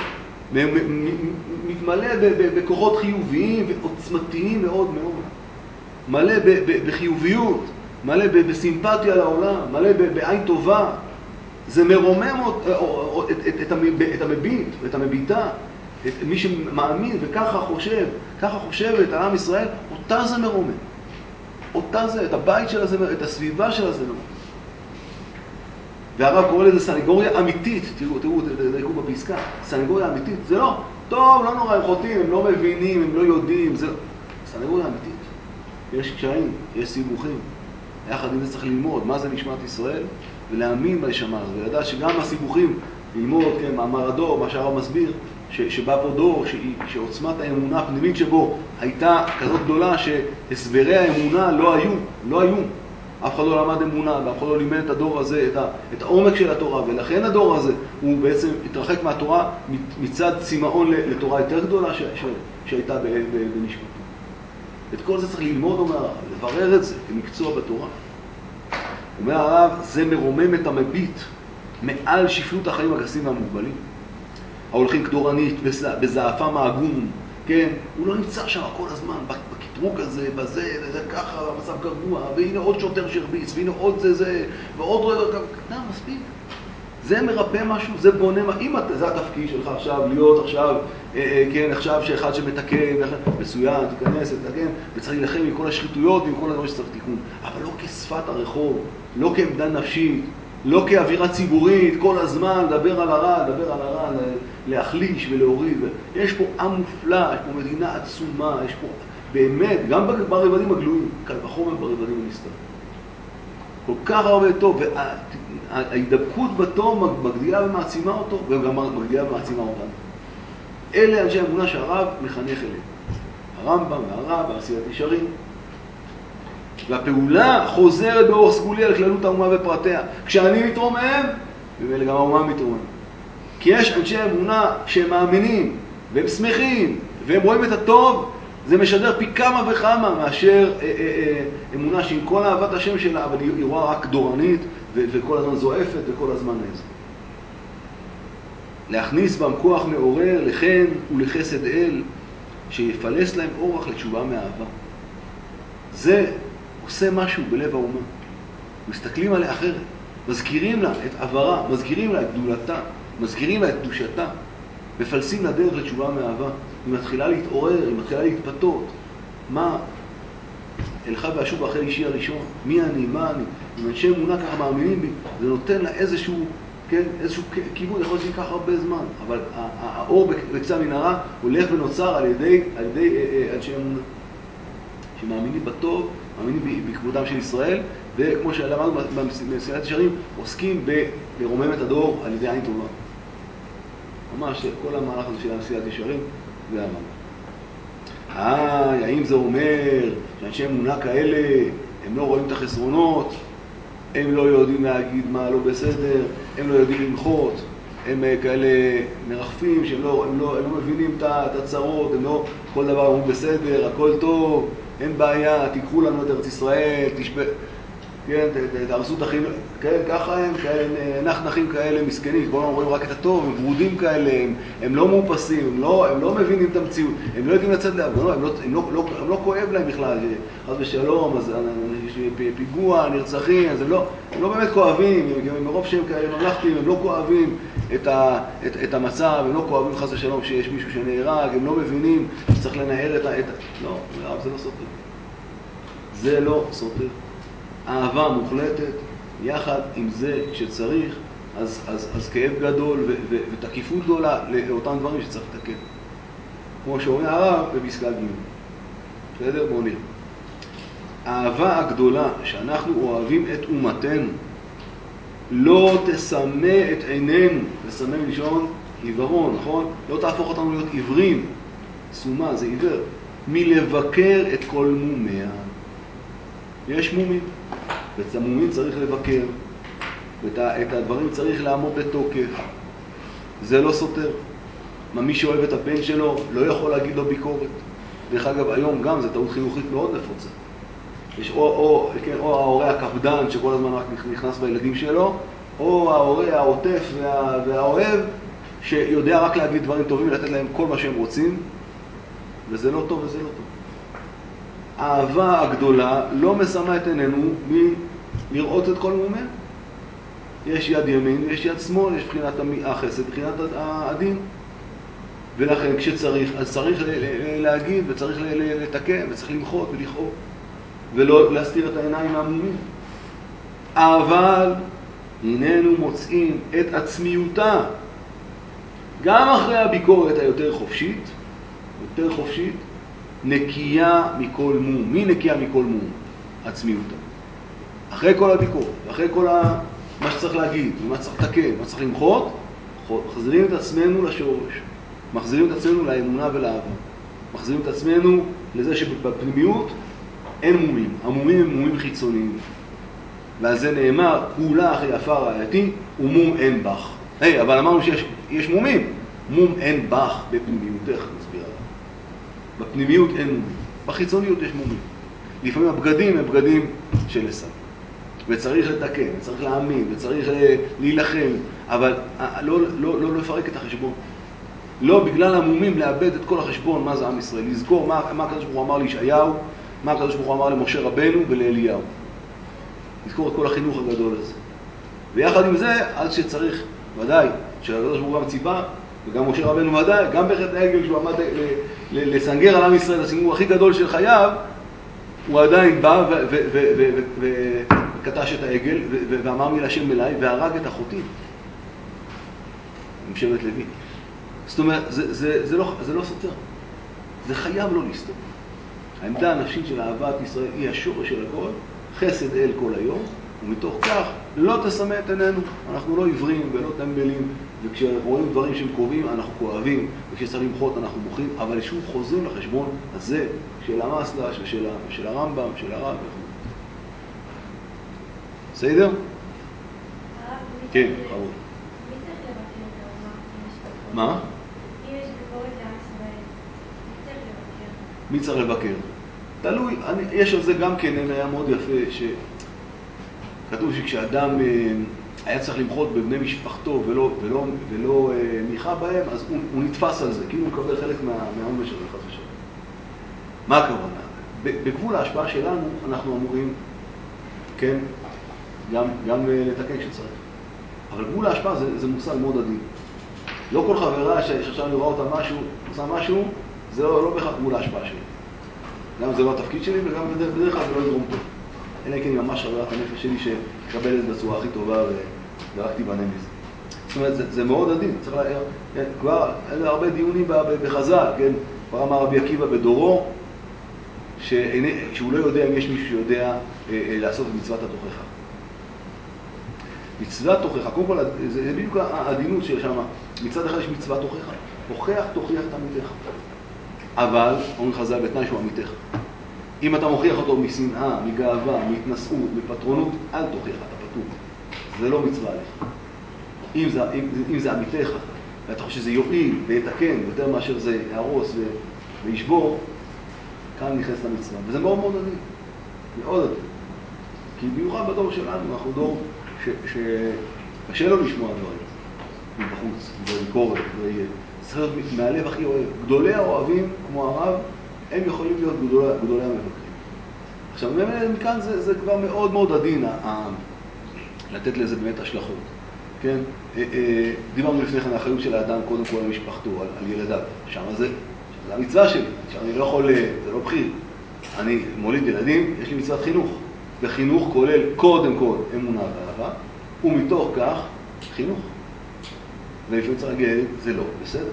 מתמלא בכוחות חיוביים ועוצמתיים מאוד מאוד, מלא בחיוביות, מלא בסימפתיה לעולם, מלא בעין טובה. זה מרומם את המביט ואת המביטה, את מי שמאמין וככה חושב, ככה חושבת על עם ישראל, אותה זה מרומם. אותה זה, את הבית שלה זה, את הסביבה שלה זה מרומם. והרב קורא לזה סנגוריה אמיתית. תראו, תראו, תדעקו בפסקה. סנגוריה אמיתית. זה לא, טוב, לא נורא, הם חוטאים, הם לא מבינים, הם לא יודעים. זה סנגוריה אמיתית. יש קשיים, יש סיבוכים. יחד עם זה צריך ללמוד מה זה נשמת ישראל, ולהאמין בנשמה הזו, ולדעת שגם הסיבוכים, ללמוד, כן, מאמר הדור, מה שהרב מסביר, ש, שבא פה דור, ש, שעוצמת האמונה הפנימית שבו הייתה כזאת גדולה, שהסברי האמונה לא היו, לא היו. אף אחד לא למד אמונה, ואף אחד לא לימד את הדור הזה, את, ה, את העומק של התורה, ולכן הדור הזה הוא בעצם התרחק מהתורה מצד צימאון לתורה יותר גדולה ש, ש, שהייתה בנשמתו. את כל זה צריך ללמוד, אומר הרב, לברר את זה כמקצוע בתורה. אומר הרב, זה מרומם את המביט מעל שפלות החיים הגסים והמוגבלים. ההולכים כדורנית, בזעפם העגום, כן? הוא לא נמצא שם כל הזמן, בקטרוג הזה, בזה, זה ככה, במצב גרוע, והנה עוד שוטר שרביץ, והנה עוד זה, זה, ועוד רגע, לא, מספיק. זה מרפא משהו, זה בונה, אם זה התפקיד שלך עכשיו, להיות עכשיו, אה, אה, כן, עכשיו שאחד שמתקן, מסוים, תיכנס, תתקן, וצריך להילחם עם כל השחיתויות ועם כל הדברים שצריך תיקון. אבל לא כשפת הרחוב, לא כעמדה נפשית, לא כאווירה ציבורית, כל הזמן, לדבר על הרע, לדבר על הרע, להחליש ולהוריד. יש פה עם מופלא, יש פה מדינה עצומה, יש פה באמת, גם ברבדים הגלויים, קל וחומר ברבדים הנסתרים. כל כך הרבה טוב, וההידבקות בטוב מגדילה ומעצימה אותו, וגם מגדילה ומעצימה אותנו. אלה אנשי אמונה שהרב מחנך אליהם. הרמב"ם והרב, בעשיית ישרים. והפעולה חוזרת באור סגולי על כללות האומה ופרטיה. כשאני מתרומם, ומאלה גם האומה מתרומם. כי יש אנשי אמונה שהם מאמינים, והם שמחים, והם רואים את הטוב, זה משדר פי כמה וכמה מאשר אה, אה, אה, אמונה שעם כל אהבת השם שלה, אבל היא רואה רק דורנית, ו- וכל הזמן זועפת, וכל הזמן איזה. להכניס בם כוח מעורר לחן ולחסד אל, שיפלס להם אורח לתשובה מאהבה. זה עושה משהו בלב האומה. מסתכלים עליה אחרת, מזכירים לה את עברה, מזכירים לה את גדולתה, מזכירים לה את קדושתה, מפלסים לדרך לתשובה מאהבה. היא מתחילה להתעורר, היא מתחילה להתפתות. מה? אלך ואשוב אחרי אישי הראשון. מי אני? מה אני? אם אנשי אמונה ככה מאמינים בי, זה נותן לה איזשהו, כן, איזשהו כיוון, יכול להיות שייקח הרבה זמן, אבל האור בקצה המנהרה הולך ונוצר על ידי, על ידי אנשי אמונה שמאמינים בטוב, מאמינים בכבודם של ישראל, וכמו שלמדנו במסילת ישרים, עוסקים ברומם את הדור על ידי עין טובה. ממש כל המהלך הזה של מסילת ישרים זה הרמב"ם. אה, האם זה אומר שאנשי אמונה כאלה הם לא רואים את החסרונות, הם לא יודעים להגיד מה לא בסדר, הם לא יודעים למחות, הם כאלה מרחפים שהם לא, הם לא, הם לא מבינים את הצרות, הם לא, כל דבר הוא בסדר, הכל טוב, אין בעיה, תיקחו לנו את ארץ ישראל, תשבה, כן, תהרסו את החינוך, כן, ככה הם, כאלה, נחנחים כאלה מסכנים, כל הזמן רואים רק את הטוב, הם ורודים כאלה, הם, הם לא מאופסים, הם לא, הם לא מבינים את המציאות, הם לא יודעים לצאת להפגנות, הם לא, הם לא, לא, הם לא כואב להם בכלל, חס ושלום, אז יש פיגוע, נרצחים, אז הם לא, הם לא באמת כואבים, הם, מרוב שהם כאלה ממלכתיים, הם לא כואבים את, ה, את, את המצב, הם לא כואבים חס ושלום שיש מישהו שנהרג, הם לא מבינים שצריך לנער את ה... את... לא, זה לא סותר. זה לא סותר. אהבה מוחלטת, יחד עם זה שצריך, אז, אז, אז כאב גדול ו, ו, ותקיפות גדולה לאותם דברים שצריך לתקן. כמו שאומר הרב בפסקה ג'. בסדר? בואו נראה. האהבה הגדולה שאנחנו אוהבים את אומתנו, לא תסמא את עינינו, תסמא מלשון עיוורון, נכון? לא תהפוך אותנו להיות עיוורים, סומה, זה עיוור, מלבקר את כל מומיה. יש מומים, ואת המומים צריך לבקר, ואת הדברים צריך לעמוד בתוקף. זה לא סותר. מה, מי שאוהב את הבן שלו לא יכול להגיד לו ביקורת. דרך אגב, היום גם זה טעות חינוכית מאוד נפוצה. יש או, או, כן, או ההורה הקפדן שכל הזמן רק נכנס בילדים שלו, או ההורה העוטף וה, והאוהב שיודע רק להגיד דברים טובים ולתת להם כל מה שהם רוצים, וזה לא טוב וזה לא טוב. האהבה הגדולה לא משמה את עינינו מלראות את כל מומיה. יש יד ימין ויש יד שמאל, יש בחינת החסד, בחינת הדין. ולכן כשצריך, אז צריך להגיד וצריך לתקן וצריך למחות ולכאוב. ולא להסתיר את העיניים מהמומים. אבל הננו מוצאים את עצמיותה גם אחרי הביקורת היותר חופשית, יותר חופשית, נקייה מכל מום. מי נקייה מכל מום? עצמיותה. אחרי כל הביקורת, אחרי כל ה... מה שצריך להגיד, מה שצריך לתקן, מה שצריך למחות, מחזירים את עצמנו לשורש. מחזירים את עצמנו לאמונה ולאהבה. מחזירים את עצמנו לזה שבפנימיות אין מומים. המומים הם מומים חיצוניים. ועל זה נאמר, פעולה אחרי יפה רעייתי, ומום אין בך. היי, hey, אבל אמרנו שיש יש מומים. מום אין בך בפנימיותך, נסביר עליו. בפנימיות אין מומים. בחיצוניות יש מומים. לפעמים הבגדים הם בגדים של עשיו. וצריך לתקן, וצריך להאמין, וצריך להילחם, אבל לא, לא, לא, לא לפרק את החשבון. לא בגלל המומים לאבד את כל החשבון, מה זה עם ישראל. לזכור מה, מה הקדוש ברוך הוא אמר לישעיהו, מה הקדוש ברוך הוא אמר למשה רבנו ולאליהו. לזכור את כל החינוך הגדול הזה. ויחד עם זה, עד שצריך, ודאי, שהקדוש ברוך הוא גם ציווה, וגם משה רבנו ודאי, גם בחטא העגל שהוא עמד לסנגר על עם ישראל, הסימור הכי גדול של חייו, הוא עדיין בא וקטש את העגל, ואמר לי להשם אליי, והרג את אחותי. עם שבט לוי. זאת אומרת, זה, זה, זה, לא, זה לא סותר. זה חייב לא להסתור. העמדה הנפשית של אהבת ישראל היא השורש של הכל, חסד אל כל היום, ומתוך כך לא תסמא את עינינו. אנחנו לא עיוורים ולא טמבלים, וכשאנחנו רואים דברים שהם קרובים אנחנו כואבים, וכשצריך למחות אנחנו בוכים, אבל שוב חוזרים לחשבון הזה של המסלה, של, של, של הרמב"ם, של הרב וכו'. בסדר? כן, חרוד. מי צריך לבקר את האומה? מה? אם יש ביקורת לעם ישראל, מי צריך לבקר? מי צריך לבקר? תלוי, אני, יש על זה גם כן, היה מאוד יפה, שכתוב שכשאדם היה צריך למחות בבני משפחתו ולא, ולא, ולא ניחה בהם, אז הוא, הוא נתפס על זה, כאילו הוא מקבל חלק מה, מהעונש הזה, חס ושלום. מה הכוונה? בגבול ההשפעה שלנו אנחנו אמורים, כן, גם, גם לתקן כשצריך. אבל גבול ההשפעה זה, זה מושג מאוד עדין. לא כל חברה שעכשיו אני רואה אותה משהו, עושה משהו, זה לא, לא בכך גבול ההשפעה שלי. גם זה לא התפקיד שלי וגם בדרך כלל זה לא יגרום טוב. אלא כן היא ממש חברת הנפש שלי שתקבל את זה בצורה הכי טובה ורק תיבנה מזה. זאת אומרת, זה, זה מאוד עדין. צריך לה... כן, כבר, אלה הרבה דיונים בחז"ל, כן? כבר אמר רבי עקיבא בדורו, שאיני, שהוא לא יודע אם יש מישהו שיודע אה, אה, לעשות את מצוות התוכחה. מצוות תוכחה, קודם כל, זה, זה בדיוק העדינות של שם. מצד אחד יש מצוות תוכחה. תוכח, תוכיח את עמיתך. אבל, אומרים חז"ל בתנאי שהוא עמיתך. אם אתה מוכיח אותו משנאה, מגאווה, מהתנשאות, מפטרונות, אל תוכיח, אתה פטור. זה לא מצווה עליך. אם זה, אם, אם זה עמיתך, ואתה חושב שזה יועיל ויתקן יותר מאשר זה יהרוס ו, וישבור, כאן נכנס למצווה. וזה מאוד מאוד עדין. מאוד עדין. כי במיוחד בדור שלנו, אנחנו דור שקשה לו לשמוע דברים. מבחוץ, בביקורת, צריך להיות מהלב הכי אוהב. גדולי האוהבים, כמו הרב, הם יכולים להיות גדולי, גדולי המבקרים. עכשיו, מכאן זה, זה כבר מאוד מאוד עדין, לתת לזה באמת השלכות. כן? דיברנו לפני כן, האחריות של האדם, קודם כל על משפחתו, על, על ילדיו. שם זה, זה המצווה שלי. שם אני לא יכול, זה לא בחיר. אני מוליד ילדים, יש לי מצוות חינוך. וחינוך כולל קודם כל אמונה ואהבה, ומתוך כך חינוך. ולפעמים צריך להגיד, זה לא, בסדר.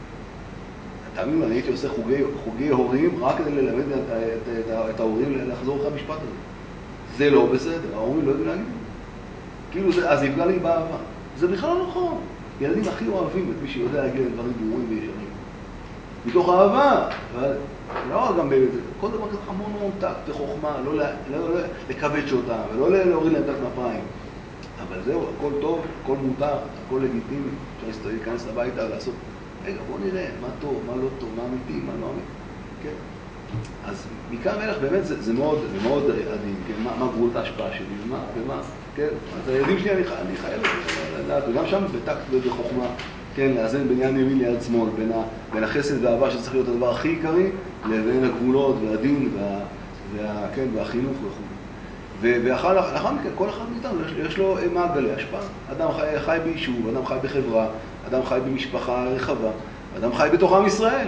תאמינו, אני הייתי עושה חוגי, חוגי הורים רק כדי ללמד את, את, את, את ההורים לחזור אחרי המשפט הזה. זה לא בסדר, ההורים לא יודעים להגיד. כאילו זה, אז יפגע לי באהבה. זה בכלל לא נכון. ילדים הכי אוהבים את מי שיודע להגיד דברים ברורים וישרים. מתוך אהבה, אבל לא גם באמת, כל דבר כזה המון המון טקט וחוכמה, לא, לא, לא, לא לקבץ אותם ולא להוריד להם את הכנפיים. אבל זהו, הכל טוב, הכל מותר, הכל לגיטימי. אפשר להיכנס הביתה ולעשות, רגע, בוא נראה מה טוב, מה לא טוב, מה אמיתי, מה לא אמיתי. כן? אז מכאן מלך באמת זה, זה מאוד, זה מאוד עדין, כן? מה, מה גבולת ההשפעה שלי, ומה, ומה, כן? אז הילדים שלי אני, אני חייב לדעת, וגם שם בטקט ובחוכמה, כן? לאזן בין יד ימין ליד שמאל, בין, ה, בין החסד והאהבה שצריך להיות הדבר הכי עיקרי, לבין הגבולות והדין וה, וה, כן? והחינוך וכו'. ולאחר מכן, כל אחד מאיתנו, יש, יש לו מעגלי השפעה. אדם חי, חי ביישוב, אדם חי בחברה, אדם חי במשפחה רחבה, אדם חי בתוך עם ישראל.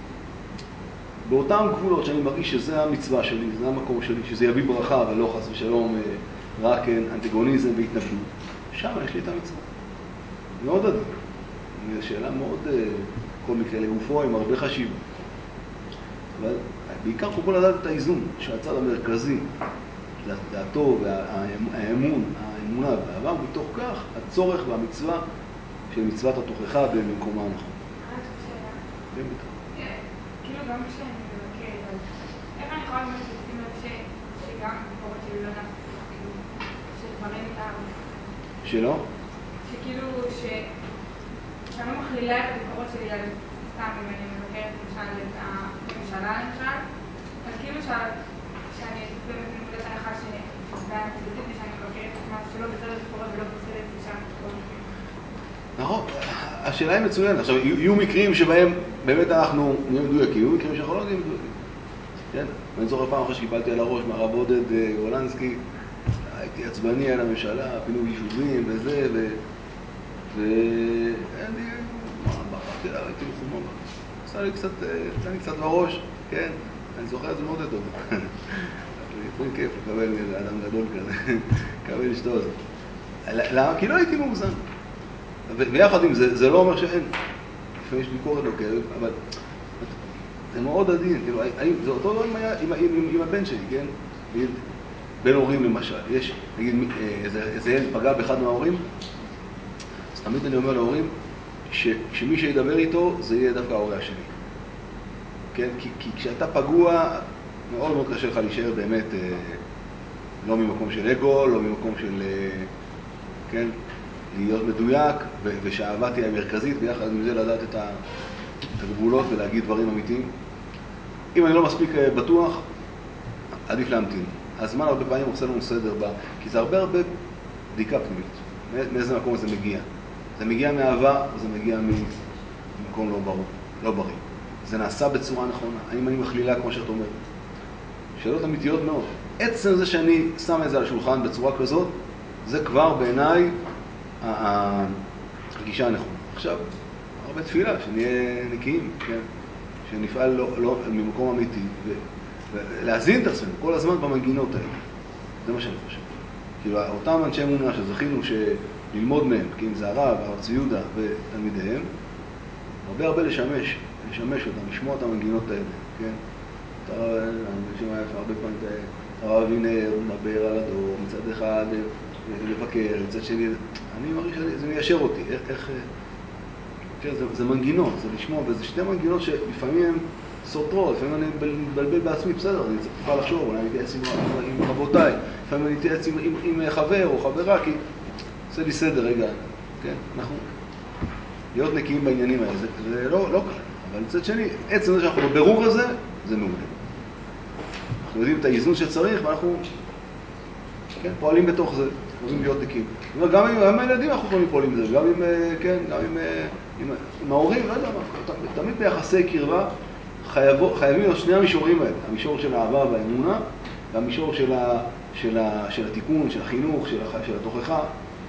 באותם גבולות שאני מרגיש שזה המצווה שלי, זה המקום שלי, שזה יביא ברכה ולא חס ושלום רק אנטגוניזם והתנגדות, שם יש לי את המצווה. מאוד עדין. זו שאלה מאוד, כל מקרה לגופו, עם הרבה חשיבה. אבל בעיקר כל לדעת את האיזון, שהצד המרכזי, דעתו והאמון, האמונה והאהבה, ומתוך כך הצורך והמצווה של מצוות התוכחה במקומה הנכון. רק שאלה. כן, בטח. כאילו גם כשאני מבקרת, אז איך אני יכולה באמת לשים לב שגם ביקורת שלי לא נעשית, כאילו, שדברים מתארים? שלא? שכאילו, שאני מכלילה את הביקורת שלי על סתם, אם אני מבקרת למשל את הממשלה למשל, אז כאילו שאני באמת מנקודת ההנחה שבאנקדוטית שאני מבקרת את מה שלא בסדר שקורה ולא פוסלת לשם כל מקרים. נכון, השאלה היא מצוינת. עכשיו, יהיו מקרים שבהם באמת אנחנו נהיה מדויקים, יהיו מקרים שאנחנו לא נהיה מדויקים. כן? ואני זוכר פעם אחרי שקיבלתי על הראש מהרב עודד גולנסקי, הייתי עצבני על הממשלה, פינוי יישובים וזה, ו... ואין לי... מה, בחרתי לה, הייתי לחומה בה. עשה לי קצת, עשה לי קצת בראש, כן? אני זוכר את זה מאוד טוב. לפעמים כיף לקבל מאיזה אדם גדול כזה, לקבל אשתו הזאת. למה? כי לא הייתי מאוזן. ויחד עם זה, זה לא אומר שאין. לפעמים יש ביקורת נוקבת, אבל זה מאוד עדין, כאילו, זה אותו דבר עם, עם, עם, עם הבן שלי, כן? בין הורים למשל, יש, נגיד, איזה, איזה ילד פגע באחד מההורים, אז תמיד אני אומר להורים, ש, שמי שידבר איתו זה יהיה דווקא ההורה השני. כן? כי, כי כשאתה פגוע, מאוד מאוד קשה לך להישאר באמת, אה, לא ממקום של אגו, לא ממקום של, אה, כן, להיות מדויק, ו, ושהאהבה תהיה מרכזית, ביחד עם זה לדעת את, ה, את הגבולות ולהגיד דברים אמיתיים. אם אני לא מספיק אה, בטוח, עדיף להמתין. הזמן הרבה פעמים עושה לנו סדר בה, כי זה הרבה הרבה בדיקה פנימית. מאיזה מקום זה מגיע. זה מגיע מאהבה, או זה מגיע ממקום לא ברור, לא בריא. זה נעשה בצורה נכונה. האם אני מכלילה, כמו שאת אומרת? שאלות אמיתיות מאוד. עצם זה שאני שם את זה על השולחן בצורה כזאת, זה כבר בעיניי הגישה הנכונה. עכשיו, הרבה תפילה, שנהיה נקיים, כן? שנפעל לא, לא, ממקום אמיתי, ו... ולהזין את עצמנו כל הזמן במנגינות האלה. זה מה שאני חושב. כאילו, אותם אנשי אמונה שזכינו ללמוד מהם, כי אם זה הרב, הרב צבי יהודה ותלמידיהם, הרבה הרבה לשמש, לשמש אותם, לשמוע את המנגינות האלה, כן? אני שומע הרבה פעמים את הרב אבינר, הוא מדבר על הדור, מצד אחד לבקר, מצד שני, אני מרגיש שזה מיישר אותי, איך, איך, כן, זה, זה מנגינות, זה לשמוע, וזה שתי מנגינות שלפעמים הן סותרות, לפעמים אני מבלבל בעצמי, בסדר, אני צריך טיפה לחשוב, אולי אני אתייעץ עם, עם רבותיי, לפעמים אני אתייעץ עם, עם, עם חבר או חברה, כי עושה לי סדר רגע, כן, אנחנו להיות נקיים בעניינים האלה, זה, זה לא, לא קל, אבל מצד שני, עצם זה שאנחנו בבירור הזה, זה מעולה. אנחנו יודעים את האיזון שצריך, ואנחנו כן, פועלים בתוך זה, יכולים להיות נקיים. גם עם, עם הילדים אנחנו יכולים לפעול עם זה, גם עם, כן, גם עם, עם, עם ההורים, לא יודע מה, תמיד ביחסי קרבה חייבו, חייבים להיות שני המישורים האלה, המישור של האהבה והאמונה, והמישור של, ה, של, ה, של התיקון, של החינוך, של, הח, של התוכחה.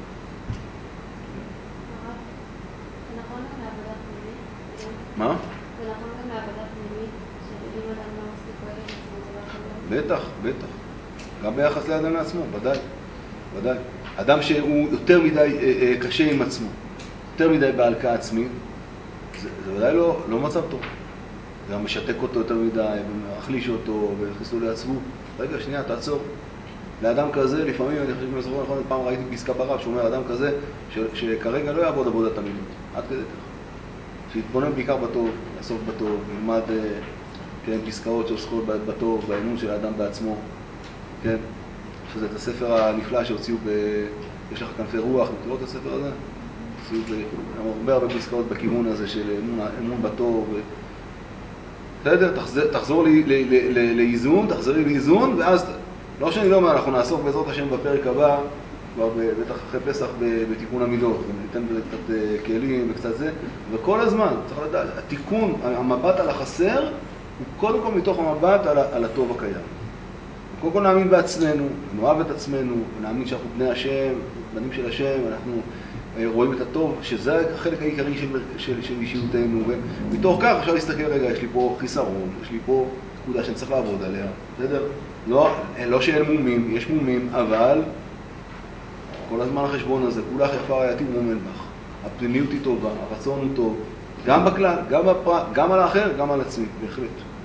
מה? זה נכון גם לעבודה פנימית, שאם אדם לא מספיק פועל עם עצמו, זה לא יכול להיות? בטח, בטח. גם ביחס לאדם לעצמו, ודאי, ודאי. אדם שהוא יותר מדי אה, אה, קשה עם עצמו, יותר מדי בהלקאה עצמית, זה, זה ודאי לא, לא מצב טוב. גם משתק אותו יותר מדי, ומחליש אותו, ומכניס לו לעצמו. רגע, שנייה, תעצור. לאדם כזה, לפעמים, אני חושב שמסורים נכון, פעם ראיתי פסקה ברב, שאומר, אדם כזה, ש, שכרגע לא יעבוד עבודת המידות, עד כדי כך. שיתבונן בעיקר בטוב, לעסוק בטוב, ילמד, כן, פסקאות שעוסקות בטוב, באמון של האדם בעצמו, כן? שזה את הספר הנפלא שהוציאו ב... יש לך כנפי רוח, מכירות את הספר הזה? הוציאו הרבה הרבה פסקאות בכיוון הזה של אמון, אמון בטוב. ו... בסדר, תחזור, תחזור לי, ל, ל, ל, לאיזון, תחזרי לאיזון, ואז, לא שאני לא אומר, אנחנו נעסוק בעזרת השם בפרק הבא, כבר בטח אחרי פסח בתיקון המידות, וניתן בזה קצת כלים וקצת זה, וכל הזמן, צריך לדעת, התיקון, המבט על החסר, הוא קודם כל מתוך המבט על, על הטוב הקיים. קודם כל נאמין בעצמנו, נאהב את עצמנו, ונאמין שאנחנו בני השם, בנים של השם, אנחנו רואים את הטוב, שזה החלק העיקרי של, של, של אישיותנו, ומתוך כך אפשר להסתכל, רגע, יש לי פה חיסרון, יש לי פה נקודה שאני צריך לעבוד עליה, בסדר? לא, לא שאין מומים, יש מומים, אבל כל הזמן החשבון הזה, כולך יפה רעייתי ומומן בך. הפנימיות היא טובה, הרצון הוא טוב, גם בכלל, גם, בפרט, גם על האחר, גם על עצמי, בהחלט.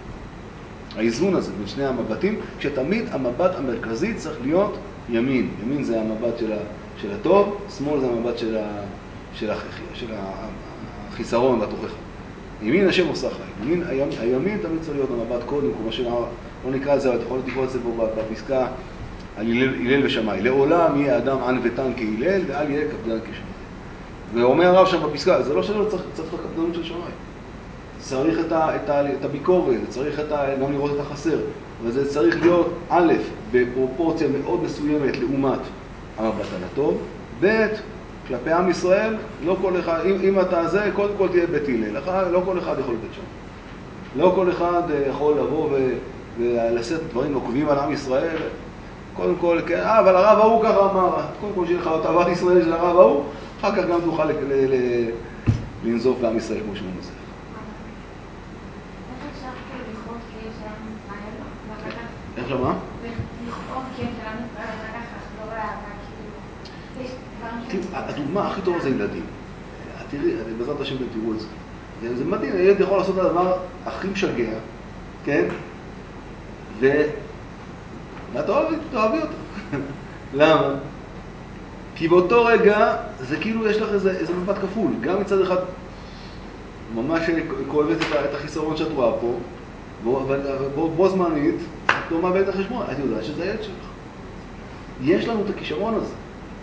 האיזון הזה בין שני המבטים, שתמיד המבט המרכזי צריך להיות ימין. ימין זה המבט של, ה, של הטוב, שמאל זה המבט של, ה, של, ה, של החיסרון והתוכחה. ימין השם עושה חיים. ימין, הימין, הימין תמיד צריך להיות המבט קודם, כמו שלא נקרא את זה, אבל אתה יכול לקרוא את זה בו בפסקה על הלל ושמאי. לעולם יהיה אדם ענוותן כהלל, ואל יהיה קפדן כשמאי. ואומר הרב שם בפסקה, זה לא שלא צריך, צריך לקפדנות של שמאי. צריך את, ה, את, ה, את הביקורת, צריך את ה, גם לראות את החסר, וזה צריך להיות א', בפרופורציה מאוד מסוימת לעומת המבט על הטוב, ב', כלפי עם ישראל, לא כל אחד, אם, אם אתה זה, קודם כל תהיה בית הלל, לא כל אחד יכול לתת שם. לא כל אחד יכול לבוא ו, ולשאת דברים נוקבים על עם ישראל, קודם כל, כן, אה, אבל הרב ההוא ככה אמר, קודם כל שיהיה לך את אהבת ישראל של הרב ההוא, אחר כך גם תוכל ל, ל, ל, לנזוף בעם ישראל כמו שהוא נוזף. איך שמה? לכאוב כי הם שלנו ישראל, אחר כך לחזור לאהבה, כאילו, יש דברים... הדוגמה הכי טובה זה ילדים. תראי, בעזרת השם תראו את זה. זה, זה מדהים, הילד יכול לעשות את הדבר הכי משגע, כן? ו... ואתה אוהבי, תאהבי אותו. למה? כי באותו רגע זה כאילו יש לך איזה, איזה מבט כפול. גם מצד אחד ממש כואבת את החיסרון שאת רואה פה, אבל בו, בו זמנית, את לא מאבדת את החשבון. את יודעת שזה הילד שלך. יש לנו את הכישרון הזה.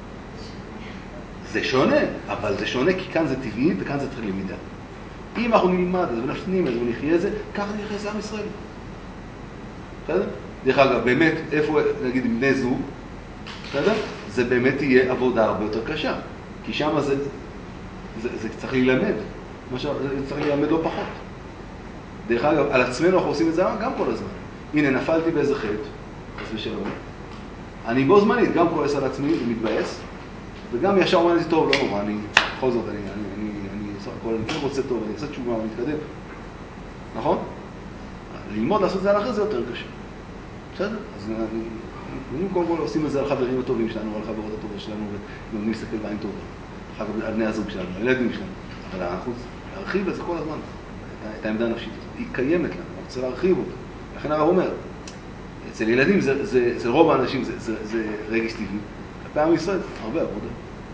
זה שונה, אבל זה שונה כי כאן זה טבעי וכאן זה צריך למידה. אם אנחנו נלמד את זה ונפנים את זה ונחיה את זה, ככה נחיה את זה עם ישראל. בסדר? דרך אגב, באמת, איפה, נגיד, עם בני זוג, בסדר? זה באמת תהיה עבודה הרבה יותר קשה. כי שם זה, זה, זה צריך להילמד. זה צריך להילמד לא פחות. דרך אגב, על עצמנו אנחנו עושים את זה גם כל הזמן. הנה, נפלתי באיזה חטא, חס ושלום. אני בו זמנית, גם כועס על עצמי ומתבאס, וגם ישר אומר לי, טוב, לא נורא, אני, בכל זאת, אני, אני, אני, אני, סך הכל, אני כן רוצה טוב, אני עושה תשובה, אני מתקדם. נכון? ללמוד לעשות את זה על אחרי זה יותר קשה. בסדר? אז אני, אני קודם כל עושים את זה על חברים הטובים שלנו, על חברות הטובות שלנו, ולומדים להסתכל בעין טובה. על בני הזוג שלנו, על ילדים שלנו. אבל אנחנו להרחיב את זה כל הזמן, את העמדה הנפשית. היא קיימת לנו, אנחנו צריכים להרחיב אותה. לכן הרב אומר, אצל ילדים, זה, זה, אצל רוב האנשים זה, זה, זה רגש טבעי. פעם ישראל, הרבה עבודה.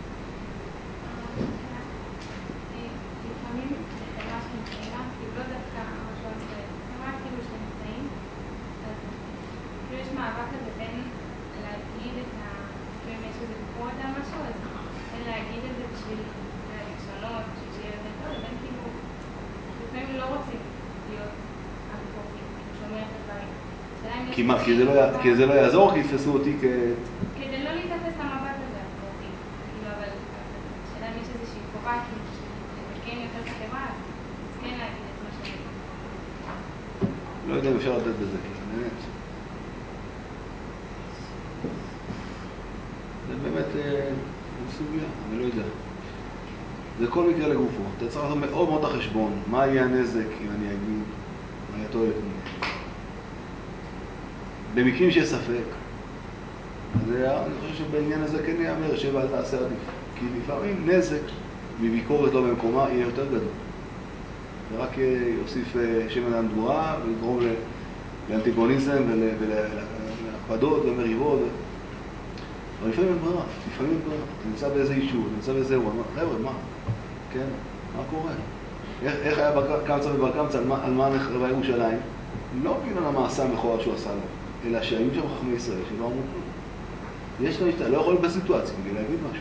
לפעמים בחברה שנמצאים, כאילו לא דווקא משהו על זה, חברה כאילו שנמצאים, אז כאילו יש מאבק הזה בין להגיד את ה... כאילו יש איזה ביקורת על משהו, אז בין להגיד את זה בשביל לשנות, בשביל שיהיה יותר טוב, לבין כאילו, לפעמים לא רוצים להיות אקפורטים, שומע את הדברים. כי מה? כי זה לא יעזור, כי יתפסו אותי כ... כדי לא להתאפס למבט הזה, אקפורטים. כאילו, אבל שאלה אם יש איזושהי חובה, כאילו, לתקן יותר את החברה, אז כן להגיד את מה שאני. לא יודע אם אפשר לתת בזה, באמת. זה באמת סוגיה, אני לא יודע. זה כל מקרה לגופו. אתה צריך לעשות מאוד מאוד החשבון, מה יהיה הנזק אם אני אגיד, מה יהיה תועלת מזה. במקרים שיש ספק, אז אני חושב שבעניין הזה כן יאמר שבא אל תעשה עדיף. כי לפעמים נזק מביקורת לא במקומה יהיה יותר גדול. ורק יוסיף שמן למדורה ולגרום לאנטיגוניזם ולהקפדות ומריבות. אבל לפעמים אין ברירה, לפעמים אין ברירה. אתה נמצא באיזה יישוב, אתה נמצא באיזה אירוע, חבר'ה, מה? כן? מה קורה? איך, איך היה קמצא ובר קמצא, על מה נחרבה ירושלים? לא בגלל המעשה המכוער שהוא עשה לו, אלא שהיו שם חכמי ישראל שלא אמרו כלום. יש כאן, אתה לא יכול בסיטואציה כדי להגיד משהו.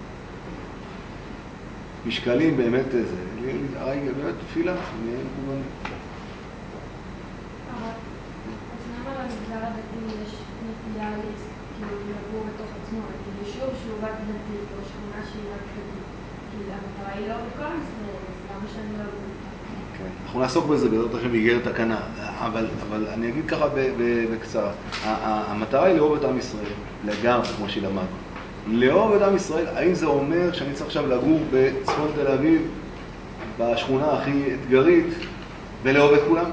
משקלים באמת זה, הרי באמת תפילה, נהיה מקובלים. אז למה למגזר הדתי יש נטייה כאילו לגור בתוך עצמו, כאילו יישוב שהוא רק דתי, או שכונה שהיא רק דתית, כאילו המטרה היא לא בכל ישראל, אז למה שאני לא אגור? אנחנו נעסוק בזה בעזרת השם באיגרת תקנה, אבל, אבל אני אגיד ככה בקצרה. המטרה היא לאהוב את עם ישראל, לגמרי, כמו שלמדנו. לאהוב את עם ישראל, האם זה אומר שאני צריך עכשיו לגור בצפון תל אביב, בשכונה הכי אתגרית, ולאהוב את כולם?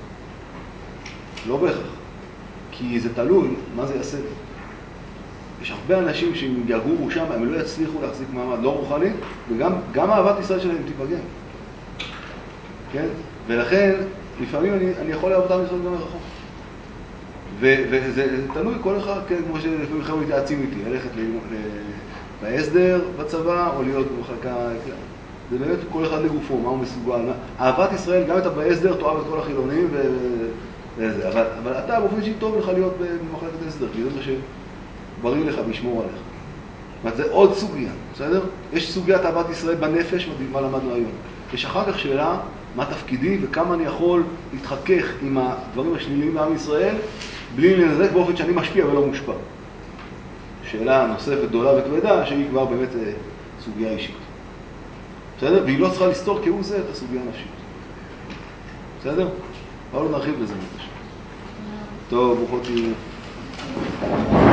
לא בהכרח. כי זה תלוי, מה זה יעשה? יש הרבה אנשים שאם יגורו שם, הם לא יצליחו להחזיק מעמד לא רוחני, וגם גם אהבת ישראל שלהם תיפגם. כן? ולכן, לפעמים אני, אני יכול לאהוב את עם ישראל גם מרחוק. וזה תלוי כל אחד, כן, כמו שלפעמים חבר'ה מתייעצים איתי, ללכת בהסדר בצבא, או להיות במחלקה, זה באמת כל אחד לגופו, מה הוא מסוגל. אהבת ישראל, גם אתה בהסדר, תאהב את כל החילונים, ו... וזה. אבל, אבל אתה באופן שהיא טוב לך להיות במחלקת הסדר, כי זה מה שבריא לך וישמור עליך. זאת אומרת, זה עוד סוגיה, בסדר? יש סוגיית אהבת ישראל בנפש, מה למדנו היום. יש אחר כך שאלה, מה תפקידי וכמה אני יכול להתחכך עם הדברים השליליים בעם ישראל, בלי לנזק באופן שאני משפיע ולא מושפע. שאלה נוספת גדולה וכבדה, שהיא כבר באמת סוגיה אישית. בסדר? והיא לא צריכה לסתור כהוא זה את הסוגיה הנפשית. בסדר? אבל לא נרחיב בזה. טוב, ברוכות תהיו.